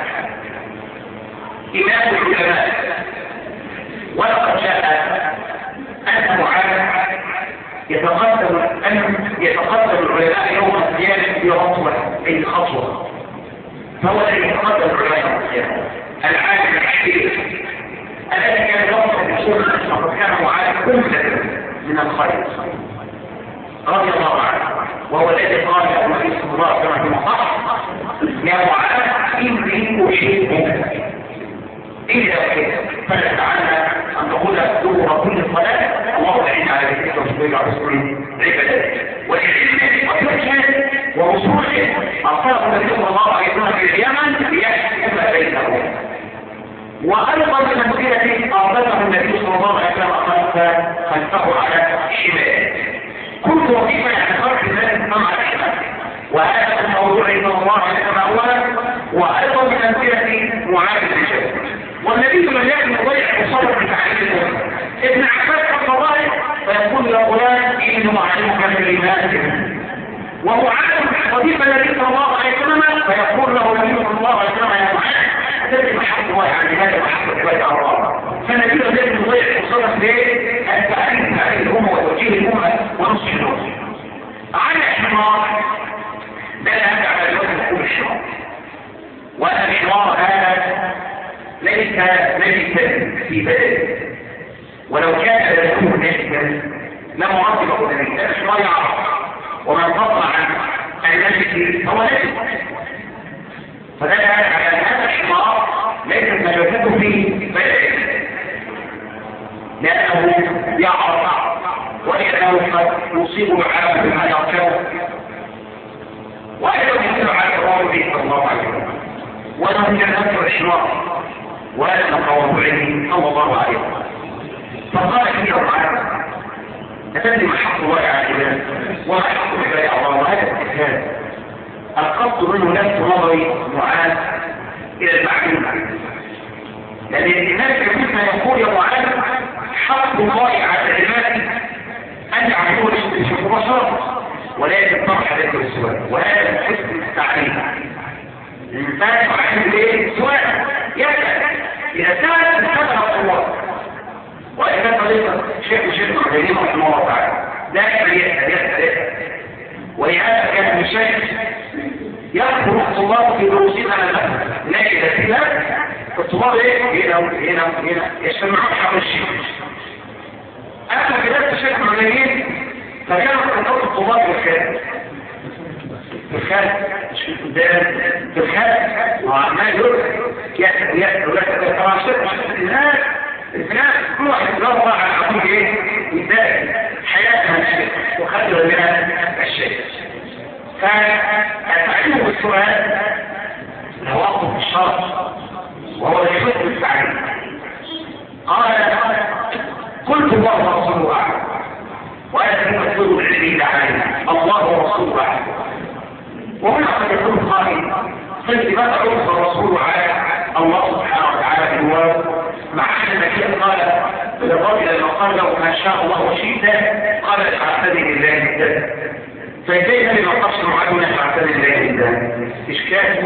إمام العلماء، ولقد جاء أن معاذ يتقدم أن يتقدم العلماء يوم القيامة بخطوة أي خطوة، فهو الذي يتقدم العلماء العالم الحكيم الذي كان يوصف بسنة وقد كان معاذ كملة من الخير رضي الله عنه، وهو الذي قال له النبي صلى الله عليه وسلم يا معاذ إني أحبك إذا كده فلا تعالى أن تقول دبر كل صلاة اللهم إنا على ذكرك وشكرك وحسن عبادتك والعلم والفقه ووصوله. أرسله النبي صلى الله عليه وسلم في اليمن ليحكم بينهم، وأيضا من أمثلته أرسله النبي صلى الله عليه وسلم خلفه على شماله. كنت وظيفة اعتقاد الناس مع الحكمة، وهذا الموضوع صلى الله عليه وسلم أولا، وأيضا من أمثلة معاذ بن جبل. والنبي لم يكن يضيع مصدر من تعليم الأمة. ابن عباس رضي الله عنه فيقول يا فلان إني معلمك كلمات، وهو عالم وظيفة النبي صلى الله عليه وسلم فيقول له النبي صلى الله عليه وسلم يا معاذ تدري محق الله عن هذا محق العباد على الله. فالنبي لم يكن يضيع مصدر للتعليم تعليم الأمة وتوجيه الأمة ونصح الأمة. على الحمار ده لا يرجع على الوقت يقول الشمار، وأن الحمار هذا ليس نجسا في بدنه، ولو كان يكون نجسا لم يعرضه النبي. ده الحمار يعرف، ومن قطع عن النجس هو نجس، فده يرجع على هذا الحمار ليس نجسته في بدنه لأنه يعرف، ولأنه قد يصيب العالم بما يركبه، وأيضا يصيب على الرسول صلى الله عليه وسلم، وله جنة الإشراق وهذا مقاومته صلى الله عليه وسلم. فقال كثير معنا أتدري ما حق الله على العباد وما حق العباد على الله؟ وهذا استفهام القصد منه نفس نظري معاذ إلى المعلومة، لأن الناس كما يقول يا معاذ حق الله على العباد أن يعبدوه بالبشر ولكن طرح ذلك السؤال، وهذا الحسن التعليم. الإنسان يعلم ايه؟ سؤال يسأل، إذا سأل استدعى الله، وإذا طريقة شيخ الشيخ الخيرين رحمه الله تعالى دائما يسأل يسأل يسأل. ولهذا كان الشيخ يذكر الطلاب في دروسنا لنا نجد فيها الطلاب ايه؟ هنا هنا هنا يجتمعون حول الشيخ. أما في ذات الشيخ الخيرين فكانوا يقولون الطلاب بالخارج بالخارج مش في القدام بالخارج، وعمال يقول يسأل يسأل يسأل تراشق الناس الناس كل واحد يدور على عقول ايه؟ يداري حياتها الشيخ وخدوا منها الشيخ. فالتعليم بالسؤال له أصل في الشرع وهو يحب التعليم. قال قلت الله ورسوله أعلم، وأنا مسؤول الذي دعاني الله ورسوله أعلم. وهنا قد يكون قائل طيب ماذا عرف الرسول على الله سبحانه وتعالى في الوارد، مع أن النبي قال للرجل لما قال له ما شاء الله وشئت قال اعتذر لله الدم، فإزاي لما قصر معلومة اعتذر لله الدم؟ إشكال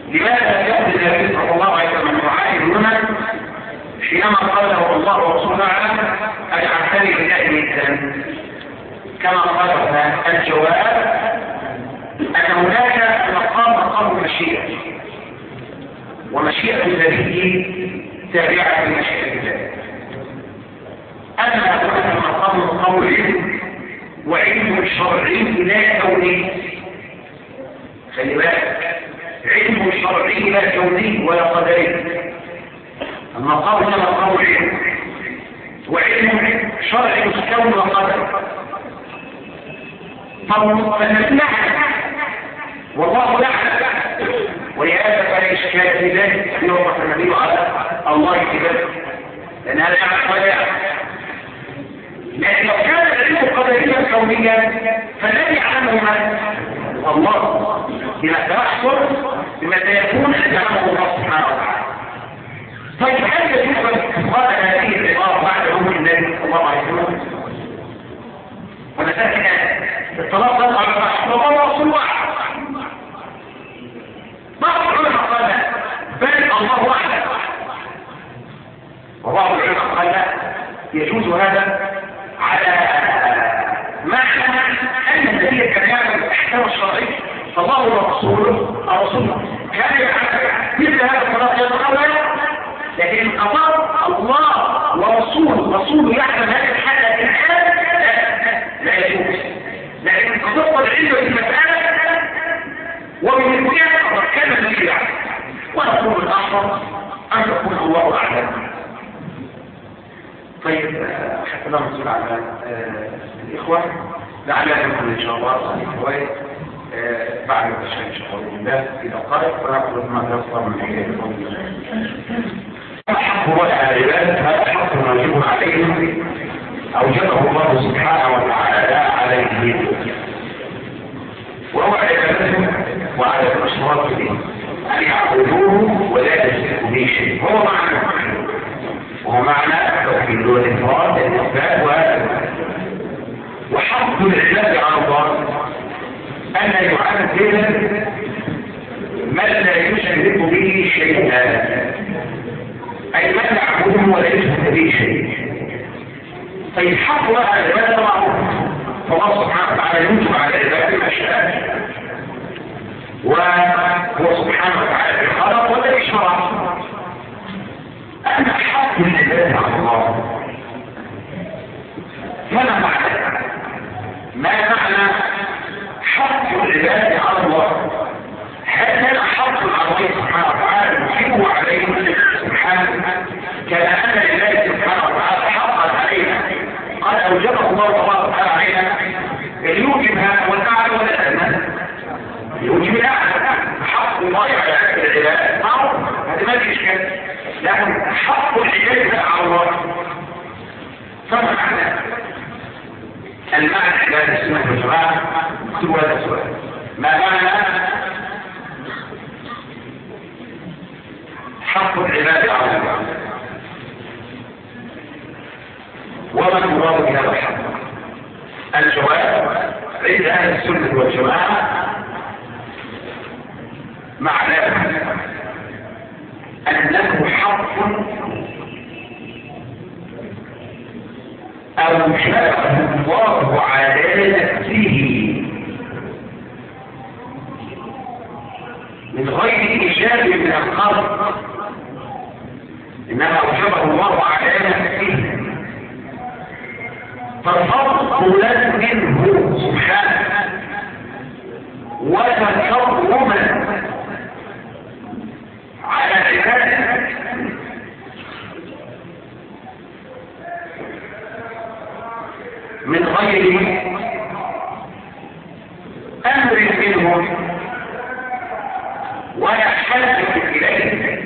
لماذا يأتي النبي صلى الله عليه وسلم يعاين هنا حينما قال له الله ورسوله أعلم أجعلتني لله ندا؟ كما قال الجواب أن هناك مقام مقام المشيئة، ومشيئة النبي تابعة لمشيئة الله. أما هناك مقام مقام العلم وعلم شرعي لا كوني. خلي بالك، علم شرعي لا كوني ولا قدري. المقام هنا مقام العلم، وعلم شرعي كون وقدر. فالنبي يعلم والله يعلم، ولهذا فلا إشكال في ذلك أن يوقف النبي على الله كذلك، لأن هذا يعلم ولا يعلم. لكن لو كان العلم قدريا كونيا فالذي يعلمه من؟ الله. بما سيحصل بما سيكون يعلمه الله سبحانه وتعالى. طيب هل يجوز قال هذه العبارة بعد عمر النبي صلى الله عليه وسلم؟ ونسأل الطلاق ده على الرحمة والله رسول واحد. بعض العلماء قال بل الله أعلم، وبعض العلماء قال يجوز هذا على معنى أن النبي كان يعلم الأحكام الشرعية، فالله ورسوله الرسول كان يعلم مثل هذا الطلاق يتحول، لكن أمر الله ورسوله رسوله يعلم هذه الحالة الآن لا يجوز. لكن تطلق العلم في المسألة ومن الولاية كان النبي يعلم، ونقول الآخر أن يكون الله أعلم. طيب حتى لا نصل على الإخوة لعلها نكون إن شاء الله الإخوة بعد العشاء إن شاء الله بالله إذا قرأت ونأخذ ما تيسر من حكاية الله. الحق هو على العباد، هذا حق واجب عليهم أوجبه الله سبحانه وتعالى عليهم، وهو عبادته وعلى الأشراط به أن يعبدوه ولا يشركوا به شيء. هو معنى وهو معنى توحيد والإفراد والإثبات وهذا. وحق العباد على الله أن يعبد من لا يشرك به شيئا، أي من يعبده ولا يشرك به شيء. طيب حق لها العبادة معروف، فالله سبحانه وتعالى ينتج على العبادة ما شاء، وهو سبحانه وتعالى خلق ولا شرع. أما حق العبادة على الله فما معنى؟ ما معنى حق العبادة على الله؟ هل كان حق على الله سبحانه وتعالى يحب عليه سبحانه كما أن لله سبحانه وتعالى حقا علينا قد أوجبه الله تبارك وتعالى علينا يوجب هذا والأعلى ولا أدنى؟ يوجب الأعلى. حق الله على أكل العبادة معروف، هذا ما في إشكال، لكن حق العبادة على الله فما معنى؟ المعنى عبادة السنة والجماعة اكتبوا هذا السؤال. ما معنى حق العبادة على الله؟ وما المراد بهذا الحق؟ الجواب عند أهل السنة والجماعة معناه أنه حق أوجبه الله على نفسه من غير إيجاب من الخلق، إنما أوجبه الله على نفسه تفضلا منه سبحانه وتكرما على عباده من غير أمر منهم ولا حاجة إليه.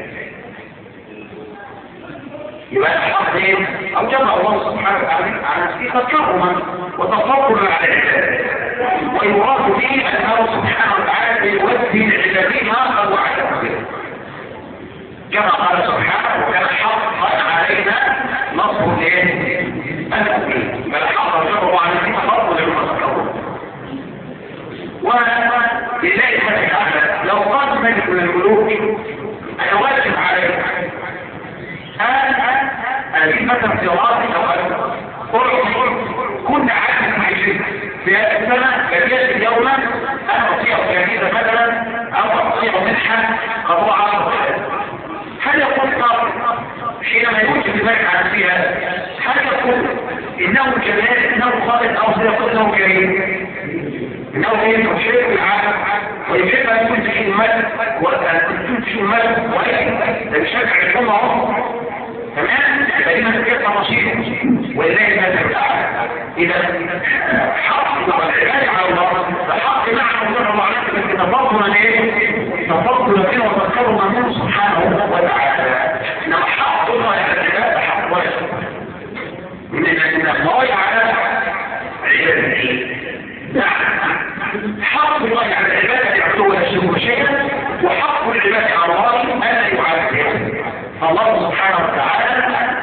يبقى الحق ايه؟ أوجب الله سبحانه وتعالى على نفسه تكرما وتفضلا على العباد، ويراد به أنه سبحانه وتعالى يوجه العبادين ما قالوا على نفسه كما قال سبحانه وكان حقا علينا نصر الايه؟ المؤمنين. بل حق أوجبه على نفسه تفضلا وتكرما. لله الملك الأعلى. لو قال ملك من الملوك أنا واجب عليك أن أجيب مثلا في راسي أو أقول كنت عارف معيشتك في هذه السنة كبيرة يوما أنا أطيع جديدة مثلا أو أطيع منحة قطوع عشر سنوات. هل يقول قابل حينما يكون في ذلك عن فيها هل يقول إنه جمال إنه خالد أو سيقول إنه كريم إنه كريم شيء بالعالم ويجب أن يكون في المال وأن يكون في المال ولكن يشجع الحمى تمام دائما كيف مصير ولله المثل الاعلى. اذا حق والعباده على الله فحق مع الله وعليكم ان تفضلوا ايه تفضلوا فيه وتذكروا منه سبحانه وتعالى. انما حق الله على العباده حق واجب من المواجع على عباده. نعم حق الله على العباده يعطوه ولا يشركوا شيئا وحق العباده على الله الا يعذبهم. الله سبحانه وتعالى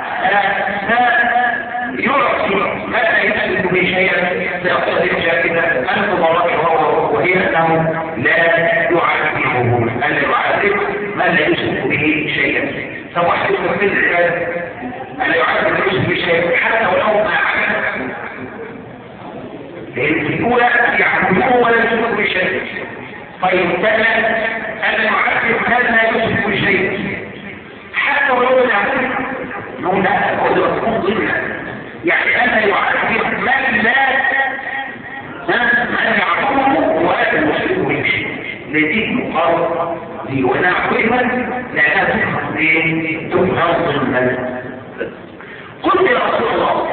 لا يعطي ما لا يشرك به شيئا سيقتضي كذا المبارك وهي انه لا يعذبه الا يعذب من لا يشرك به شيئا. فواحد يشرك به العباده الا يعذب من يشرك به شيئا حتى ولو ما عمل. الاولى يعذبه ولا يشرك به شيئا. طيب الثانيه الا يعذب من لا يشرك به شيئا حتى ولو لم يعترف انه لا يكون ضمنا يعني انا يعذب من لا من يعرفه ولا المشرك به شيء لديه مقارنه دي ونعرفها لانها تفهم ايه تفهم ضمنا. قلت يا رسول الله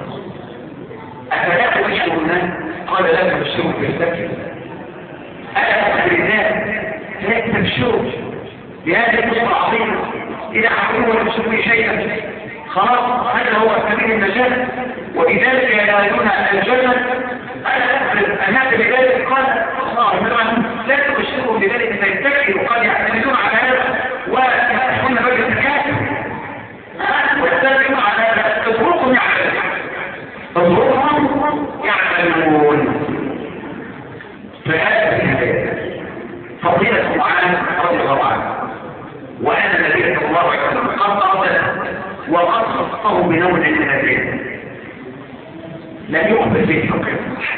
افلا تبشر الناس قال لا تبشروا بالذكر الا تخبر الناس لا تبشروا بهذه القصه العظيمه إذا حكموا ولا يشركوا شيئا خلاص هذا هو سبيل النجاة وبذلك ينالون الجنة. أنا أخبر أنات بذلك قال الله لا تبشروا بذلك فيتكلوا قال يعتمدون على هذا ويفتحون باب الزكاة ويستدلون على هذا تتركهم يعملون تتركهم يعملون. فهذا في هذا فضيلة معاذ رضي الله عنه وأنا النبي صلى الله عليه وسلم قد أرسل وقد خصه بنوع من العلم لم يخبر به حكم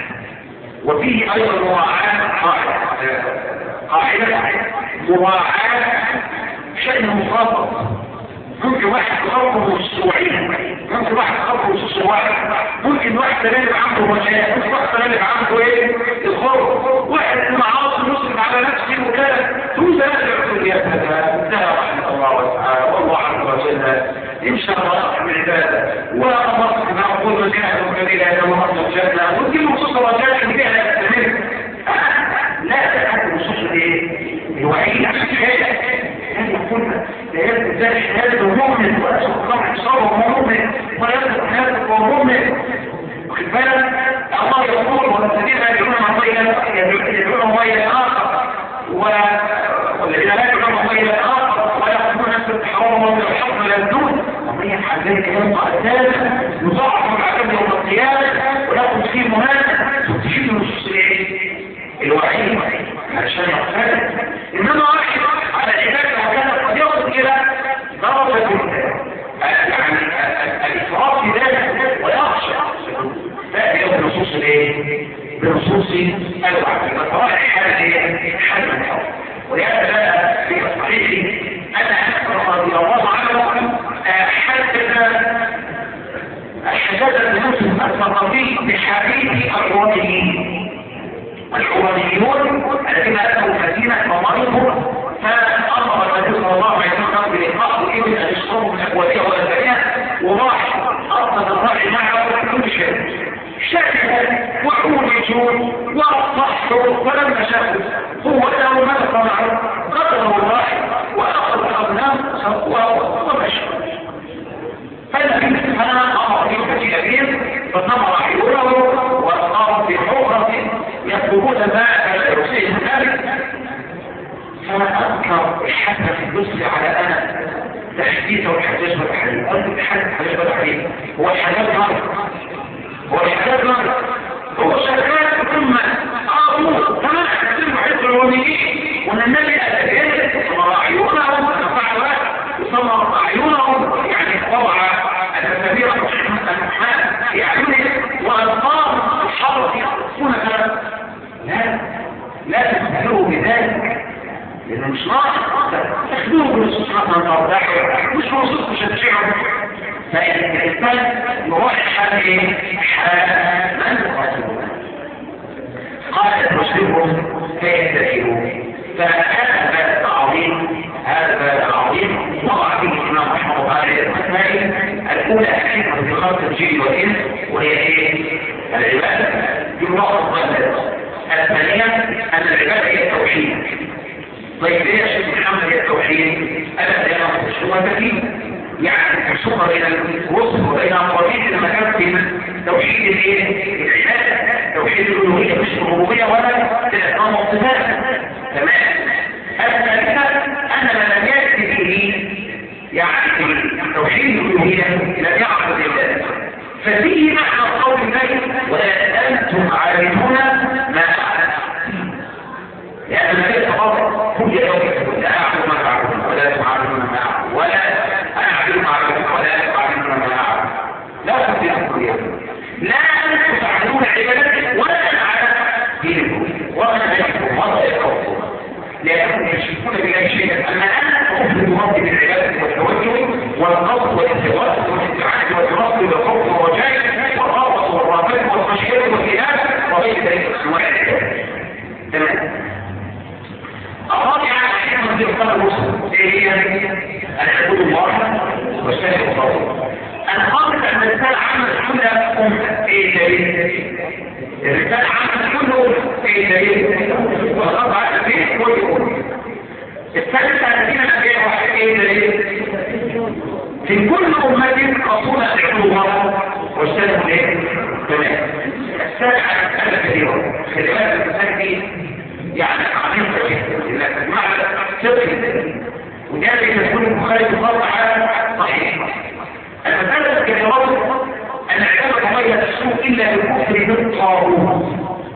وفيه أيضا مراعاة قاعدة قاعدة مراعاة شأن مخاطب. ممكن واحد خلقه السوعين ممكن واحد خلقه السوعين ممكن واحد تغلب عنده وجهات ممكن واحد تغلب عنده ايه الخلق واحد معاصي مسلم على نفسه وكذا ثم لا يعطي يا هذا لا رحمه الله وتعالى والله عز وجل ان شاء الله من العباده وامرت بما اقول وجاهد وكبير هذا ومرض الجنه وكل نصوص الرجاء اللي فيها تستمر لا تحد نصوص الايه الوعيد هذه كلها لا يجب ذلك هذا مؤمن وأسف الله صار مؤمن ويجب هذا مؤمن وخذ بالك الله يقول والذين يدعون الله يدعون الله آخر والذين لا يدعون الله آخر ولا يقولون نفس الحرام ولا الحق ولا الدون ومن يفعل ذلك يوقع الثالث يضاعف العذاب يوم القيامة ويأخذ فيه مهانة تشيل نصوص الوعيد علشان يغفر. إنما واحد على العبادة وكذا قد يصل إلى درجة يعني الإفراط في ذلك ويخشى لا يوم بنصوص الايه؟ بنصوص الوعد. فطبعا الحالة هي حالة من حول ولهذا في صحيحي أنا أذكر رضي الله عنه حدث حدث المسلم الثقافي بحديث الروميين الحواريون الذين أتوا المدينة ومريضهم فأمر النبي صلى الله عليه وسلم بلقاء ابن أن يشربوا من أبوابها والبنات وراح أرسل الراعي معه كل شيء شاهد وعولجوا وصحوا ولما شافوا هو له ماذا صنعوا قتلوا الراعي وأخذوا الأبناء ومشوا فالنبي سبحانه أمر بهم كثير فثمر عيونه وأصاب في حفرة يطلبون الماء فلا يرسيه ذلك. فأنا أذكر حتى في النص على أنا تحديث والحجاج والحديث قلت الحجاج والحديث هو الحجاج مرض هو الحجاج مرض هو شغال ثم أبوه فما أحسن حيث الوضع تأثروا بذلك لأنه مش ناقص تخلوه بالصحة من ترضعه مش موصوص تشجعه فالإنسان يروح حال إيه؟ حال من يقاتلون قال المسلمون فيتبعون فهذا التعظيم هذا العظيم وضع فيه الإمام رحمه الله عليه المسائل الأولى الحكمة في خلق الجن والإنس وهي إيه؟ العبادة يملخص ذلك. الثانية أن العبادة هي التوحيد. طيب ليه يا شيخ محمد هي التوحيد؟ ألا ينقص هو تكليف يعني الشكر بين الرسل وبين الطبيعة المكان في توحيد الايه؟ العبادة توحيد الألوهية مش الربوبية ولا الأسماء والصفات. تمام. الثالثة أن من لم يأتي به يعني توحيد الألوهية لم يعبد الله. ففيه معنى القول البيت ولا أنتم عارفون ما أعلم. لأن النبي فقط كل يوم يقول لا أعلم ما تعلمون ولا تعلمون ما أعلم ولا أنا أعلم ما أعلم ولا تعلمون ما أعلم. لا تفضل يوم لا أنتم تعلمون عبادتك ولا أعلم دينكم ولا يحكم ولا يحكم لأنهم يشركون بلا شيء. أما أنا أفضل مرضي بالعبادة والتوجه والقصد والانتقاد والاستعانة والترصد والخوف والرجاء والرغبة والرهبة والخشية والإنابة وغير ذلك أنواع العبادة. تمام. الرابعة حكمة في إقامة الرسل إيه هي؟ أن يعبدوا الله واجتنبوا الطاغوت. الخامس أن الرسالة عمل كل أمة إيه دليل؟ الرسالة عمل كل أمة إيه دليل؟ والرابعة في كل أمة. الثالثة الذين أبيعوا واحد إيه دليل؟ في كل أمة رسول يعبدوا الله واجتنبوا إيه؟ تمام. السابعة مسألة كثيرة خلال المسألة دي يعني عميقة جدا لأن المعنى تبقي وجاء يكون المخالف الضرب على صحيح. المسألة الكثيرة أن العبادة ما يتسوء إلا بالكفر بالطاغوت.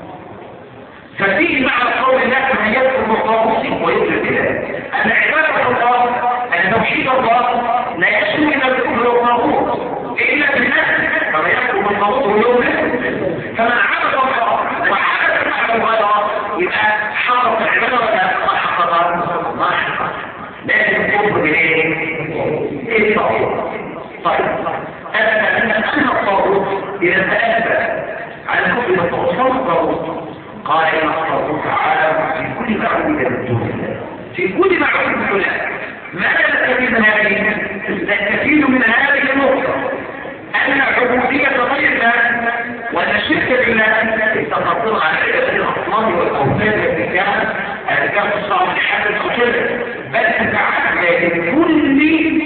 ففيه معنى قول الله من يكفر بالطاغوت ويكفر بالله أن عبادة الله أن توحيد الله لا يسوء إلا بالكفر بالطاغوت إلا بالنفس فما يكفر بالطاغوت ويؤمن. فمن عبد الله وعبد معه غيره يبقى حرص العبادة ولا ما حقق ما حقق لازم تكفر بالايه؟ ايه الطاغوت؟ طيب أثبت أن الطاغوت إذا تأثبت على الكفر بالطاغوت فالطاغوت قال إن الطاغوت تعالى في كل معبود من دون الله في كل معبود من دون الله. ماذا نستفيد من هذه؟ نستفيد من هذه النقطة أن العبودية غير الله وأن الشرك بالله تفضل على عبادة الأصنام والأوثان والذكاء الذكاء الصعب لحد الخشب بل تتعدى لكل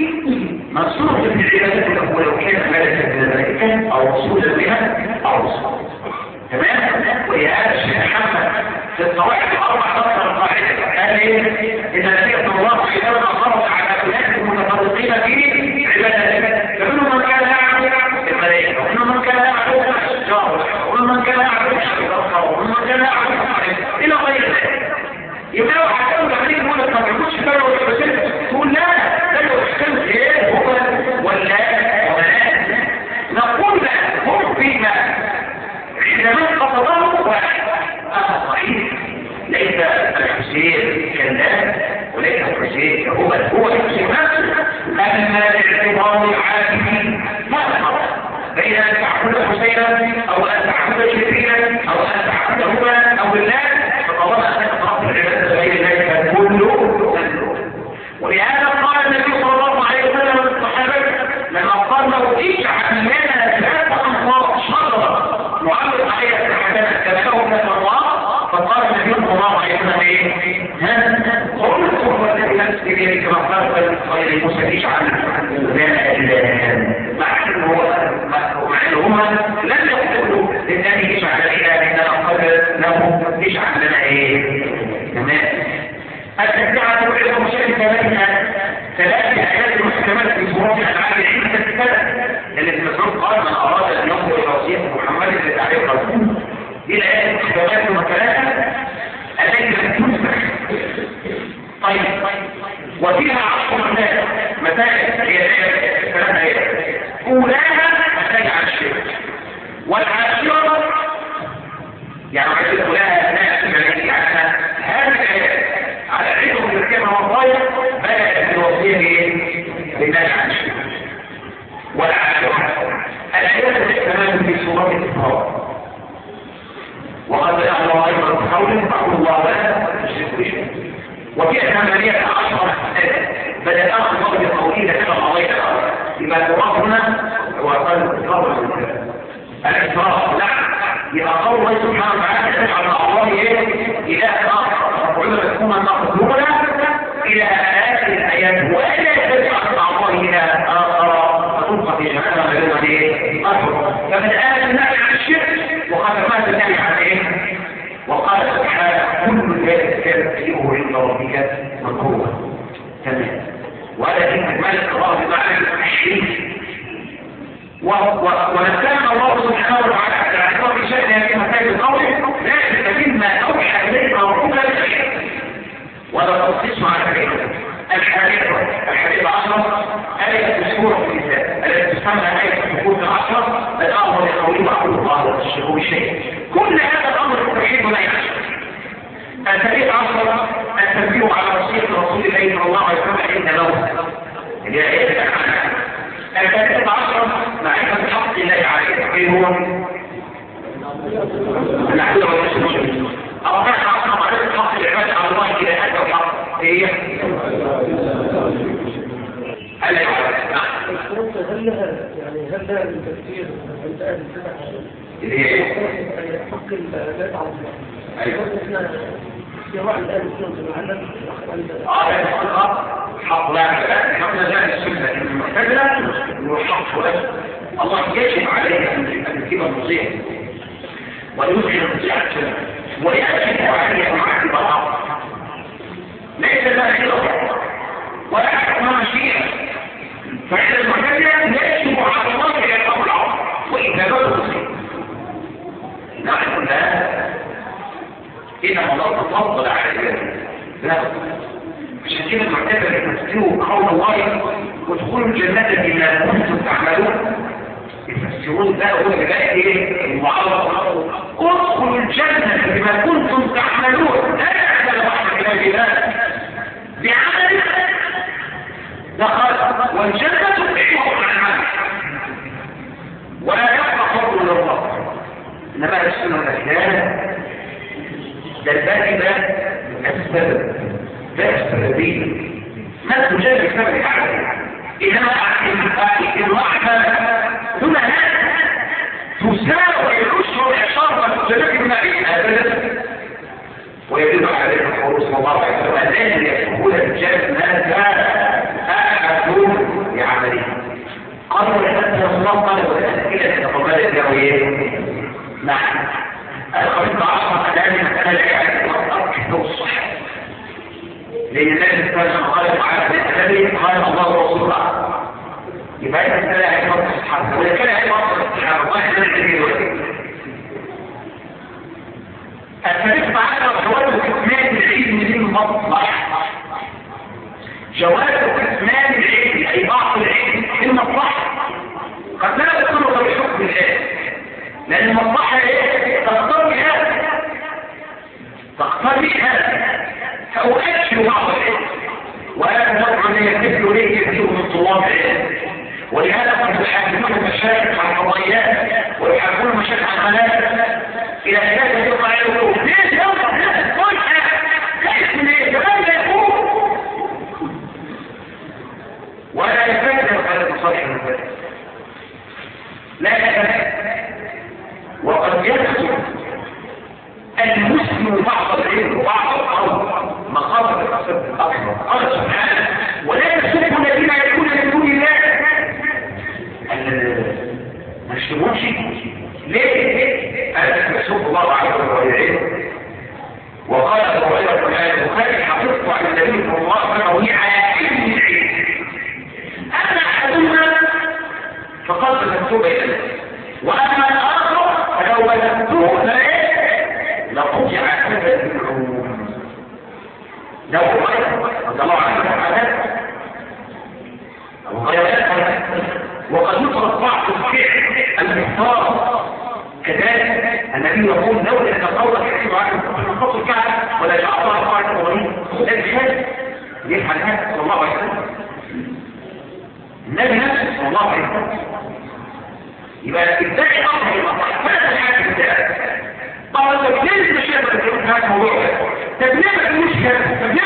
مصروف من العبادات الأولى ولو كان ملكا من الملائكة أو رسولا بها أو رسولا. تمام؟ وهي هذا الشيء محمد في القواعد الأربع أكثر قاعدة قال إيه؟ إن النبي صلى الله عليه وسلم فرض على أولاد المتفرقين في عبادته فمنهم من كان يعبد الملائكة ومنهم من كان يعبد الأشجار ومنهم من كان يعبد الأرض ومنهم من كان يعبد إلى غير ذلك. يبقى لو حكموا لما نيجي نقول لك ما تعملش كده ولا كده تقول لا ده لو حكمت ايه هو ولا ولا نقول لا هم فيما عندما قصده واحد هذا صحيح. ليس الحسين كالناس وليس الحسين كهبل هو الحسين نفسه اما الاعتبار العاكفين ماذا فرق بين ان تعبد حسينا او ان تعبد شريكا او ان تعبد هبلا او الله فطالما انك تقصد العباده غير ذلك كله. ولهذا قال النبي صلى الله عليه وسلم للصحابه لما قال له اجعل لنا ثلاث انصار شجره معلق عليها الحسنات كما من الله فقال النبي صلى الله عليه وسلم ايه؟ ها قل القوه التي نفس بيدك كما قال غير الموسى اجعل لنا الهان مع انه هو مع انهما لم يقولوا للنبي اجعل لنا انما قال له اجعل لنا ايه؟ تمام. التسعة والعلم مشاركة بين ثلاث آيات محكمات في سورة الأنعام عدة السنة التي المسعود قال من أراد أن ينظر إلى وصية محمد لتعليم الرسول. دي الآيات محكمات وثلاثة التي لم تنسخ. طيب وفيها عشر مسائل مسائل هي الآيات ثلاث آيات أولاها مسائل عن الشرك والعاشرة يعني عشرة أولاها لا أسمع عنها وفي ثمانية عشر بدأ آخر مرة قوية كما رأيتها لما تراه هنا هو قال الإصرار الإصرار لا يبقى قول الله سبحانه وتعالى تجعل الله إيه إله آخر وعلم تكون مقبولة إلى آيات الآيات وإلا تجعل الله إله آخر فتلقى في جهنم ملومة إيه أكبر فمن آيات النهي عن الشرك وختمات النهي عن إيه وقال سبحانه كل ذلك كان تجيبه عند ربك مكروها تمام ولكن مالك الله بمعنى التحريف ونسلم الله سبحانه وتعالى على اعتبار شأن في مسائل القول ذلك مما اوحى اليك ربك بالخير ولا تصدق على كده الحديثة الحديثة عشرة آية السورة في النساء التي تسمى آية الحقوق العشرة الأمر يقولون معقول الله والتشركوا بالشيء كل هذا الأمر التوحيد لا يحصل الحديث عشرة التنبيه على وصية رسول الله صلى الله عليه وسلم عند موته اللي هي آية الحديثة عشرة معرفة حق الله عليه ايه هو؟ العقيدة والتشريع أربعة عشرة معرفة حق العباد على الله إلى هذا الحق هي ألا يعرف هل لها يعني هل لها من تفسير عند أهل الفتح حق العباد على الله احنا سواء الآن السنة اه حق لا حق لا السنة المعتدلة وحق له الله يجب عليه أن يكون المضيع ويدخل المضيع السنة ويأتي عليه معاتب العرض ليس لا خير ولا حكم مشيئة فإن المعتدلة يجب على الله أن يقوم العرض وإذا بدأ نحن لا إنما الله تفضل على ذلك لا عشان كده المعتبر يفسروا قول الله وادخلوا الجنة بما كنتم تعملون يفسرون ده هو اللي بقى ايه المعارضة ادخلوا الجنة بما كنتم تعملون لا يحمل واحد من الجنات بعمل دخل والجنة تعيبهم عن عمل ولا يبقى فضل لله انما السنة الأحيان ده الباقي ده السبب ده السببية ما تجاب سبب الحاجة إنما الوحدة دون هذا تساوي العشر والعشار والسبب النبي أبدا ويجب عليك الحروس الله عليه وسلم الآن يكون الجاب ماذا أعدون لعمله قالوا لأنه الله قال والأسئلة تتقبل الجوية نعم الخليطة عشرة أداني مثلا لعيادة والأرض والصحة لأن الناس استاذن قالوا على النبي قال الله ورسوله يبقى إذا كان عيادة والصحة وإذا كان عيادة والصحة الله ينزل الخليطة عشرة جواز كتمان العيد من المصلح جواز كتمان العيد أي بعض العيد المصلح قد لا يكون بحكم الله لأن المصلحة ايه؟ تقتضي هذا تقتضي هذا فأؤكد بعض العلم وهذا نوع من يكتب ليه كثير من طلاب العلم ولهذا قد يحاكمون المشاكل عن القضايات ويحاكمون المشاكل عن المنازل إلى ثلاثة يقع يقول ليش يوضع هذا الصلحة كيف من ايه؟ كمان لا يقول ولا يفكر هذا الصلح من ذلك لا يفكر وقد يدخل المسلم بعض العلم وبعض القول مخاطر الأصل الأصل قال سبحانه ولا يسلم الذين يكون من دون الله ما يشتمونش ليه؟ قال يسوق الله عليه وسلم وقال ابو هريره في البخاري حفظت عن النبي صلى الله عليه وسلم وهي على علم العلم اما احدنا فقد مكتوب اليه واما الاخر فلو بلغتوه فايه لقطع هذا العلوم لو رضي الله عنه وعلا ابو هريره وقد يطلق بعض الفعل المختار كذلك النبي يقول لولا ان قولك يحب عنه فنقص الكعب ولا جعلها قاعده قوانين ده الجهاد يفعل هذا صلى الله عليه وسلم النبي نفسه صلى الله عليه وسلم يبقى ابداعي اصلا المصلحه فلا الحاكم بتاعك طبعا انت بتنزل الشيء اللي بتقول هذا الموضوع طب ليه ما تقولش كده طب ليه ما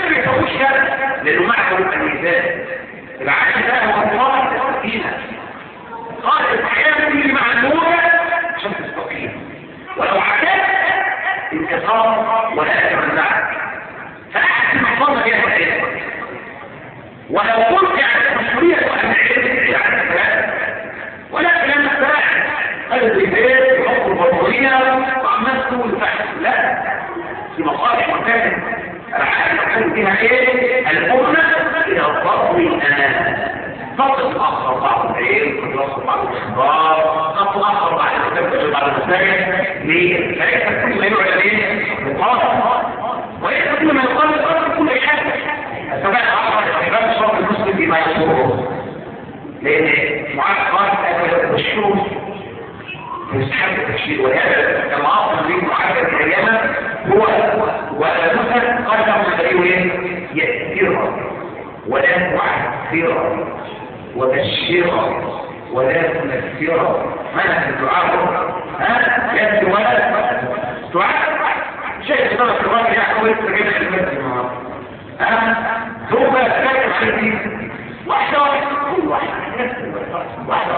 يقولش كده لانه معه الميزان. العكس ده هو الخالق السكينه. خالق الحياه تيجي مع النور عشان تستقيم، ولو عكست انتصار ولا تمنعك. فاحد المحفظه دي هتبقى ولو كنت على المسؤوليه وأنا يعني ولكن لما استراحت قال البيت يحط البطاريه وعمال تقول الفحص. لا، في مصالح مكان العالم يكون فيها ايه؟ الامه الى الضرب الامام. ضبط الاخر بعض العلم، ضبط بعض الاخبار، ضبط الاخر بعض التفكير بعض المسائل. ليه؟ فليس كل ما يعلن ايه؟ مقارنه، وليس كل ما يقال يقال كل حاجه. فبقى عبر الإمام الصوت المسلم بما يصوره، لأن معاذ قال الشروط يستحب التشريع، ولهذا كما أصل به معاذ الأيام هو ومثل قال له النبي يأثر ولا تعثر وبشر ولا تنفر. منع الدعاء ها يأثر ولا تعثر. شيء صدق الراجل يحكم يستجيب المسلم ثم ذلك عندي واحدة واحدة كل واحدة واحدة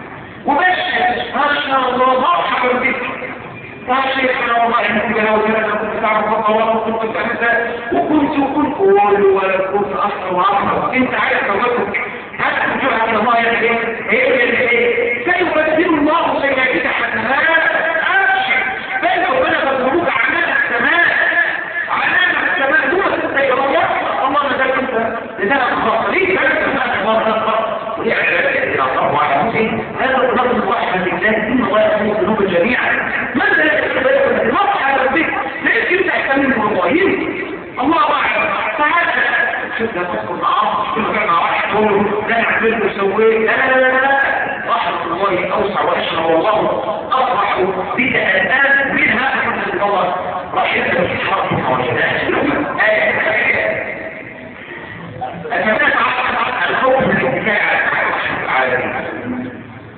وبشر ما شاء الله مرحبا بك يا شيخنا والله انت لو كنت تعرف الله وكنت تعمل وكنت وكنت قول ولا كنت اصلا وعمرك انت عارف لغتك حتى تجوع على الله يا ايه ايه ايه سيبدل الله سيئاتك حسنات ابشر بل لو بلغ الذنوب عنان السماء عنان السماء دون السيئات الله ما دام انت لذلك خاصه ليه تعرف انك مرة وليه عبادك الى الله على نفسه هذا الرجل الواحد بالله ان الله يغفر الذنوب جميعا. ماذا لا تتبادل المرحله ربك لكن تحتمل المظاهر الله اعلم. تعالى شوف لا تذكر معاه كل كان مع واحد تقول لا عملت وسويت لا لا لا لا رحمه الله اوسع واشرع والله افرح بك الان منها رحمه الله رحمه في حرفك وجلاله ايه الناس على الخوف من الاتكاء على العالمين.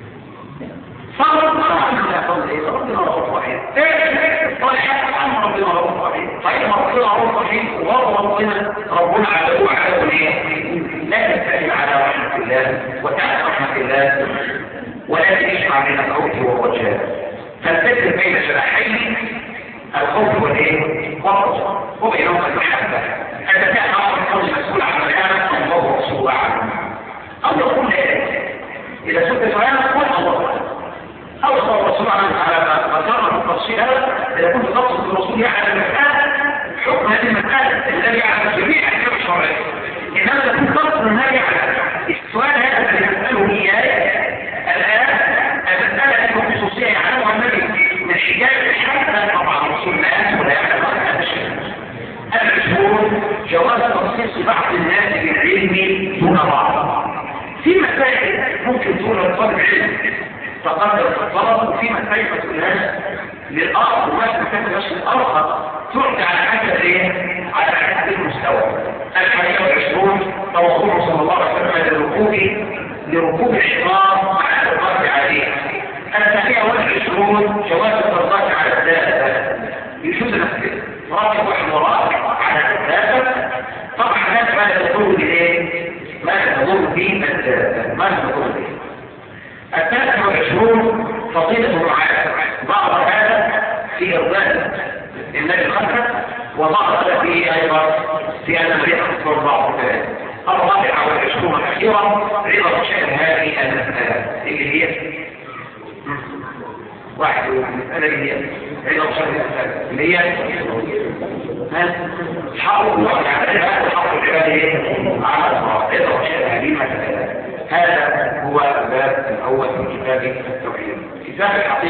صبر ربنا يقول ايه؟ ربنا رؤوف رحيم. ايه؟ صالحات عن ربنا رؤوف رحيم. طيب ربنا رؤوف رحيم وهو ربنا ربنا عدو عدو ايه؟ لا تستهل على رحمة الله وتعالى رحمة الله ولا تجمع بين الخوف والرجاء. فالفكر بين شرحين الخوف والايه؟ والرجاء وبينهما المحبة. هذا كان أمر القول المسؤول عن مكانه الله ورسوله عنه. أو يقول لا إذا سئلت سؤالا قل الله أو صلى الرسول على مسار التفصيل هذا إذا كنت تقصد الرسول يعلم المسألة حكم هذه المسألة الذي يعلم جميع الحكم الشرعي. إنما إذا كنت تقصد ما يعلم السؤال هذا الذي يسأله إياه الآن المسألة الخصوصية يعلمها النبي من حجاج حتى طبعا الرسول لا ولا يعلم هذا الشيء. المشهور جواز تخصيص بعض الناس بالعلم دون بعض. في مسائل ممكن تكون الطالب علم تقدر الطلب، وفي مسائل مسؤوليات للارض وما تنتهيش الارض تعطي على حسب ايه؟ على حسب المستوى. الحديث والعشرون توقفه صلى الله عليه وسلم للركوب لركوب الحمار مع الارض عليه. الثانيه والعشرون جواز الارضات على الدابه يجوز نفسه راكب واحد وراء على الدابه. طبعا هذا ما تدور بايه؟ ما تدور به الدابه ما تدور به. الثالث والعشرون فضيلة المعاد. بعض هذا في إرضاء النبي خلفه وبعض هذا فيه أيضا في أن الريح تكون بعض ذلك. الرابعة والعشرون الأخيرة رضا شأن هذه المسألة اللي هي واحد المسألة اللي هي رضا شأن المسألة اللي هي حق الله على حق العباد على الله رضا شأن هذه المسألة. هذا هو الباب الأول من كتاب التوحيد. كتاب الحقيقة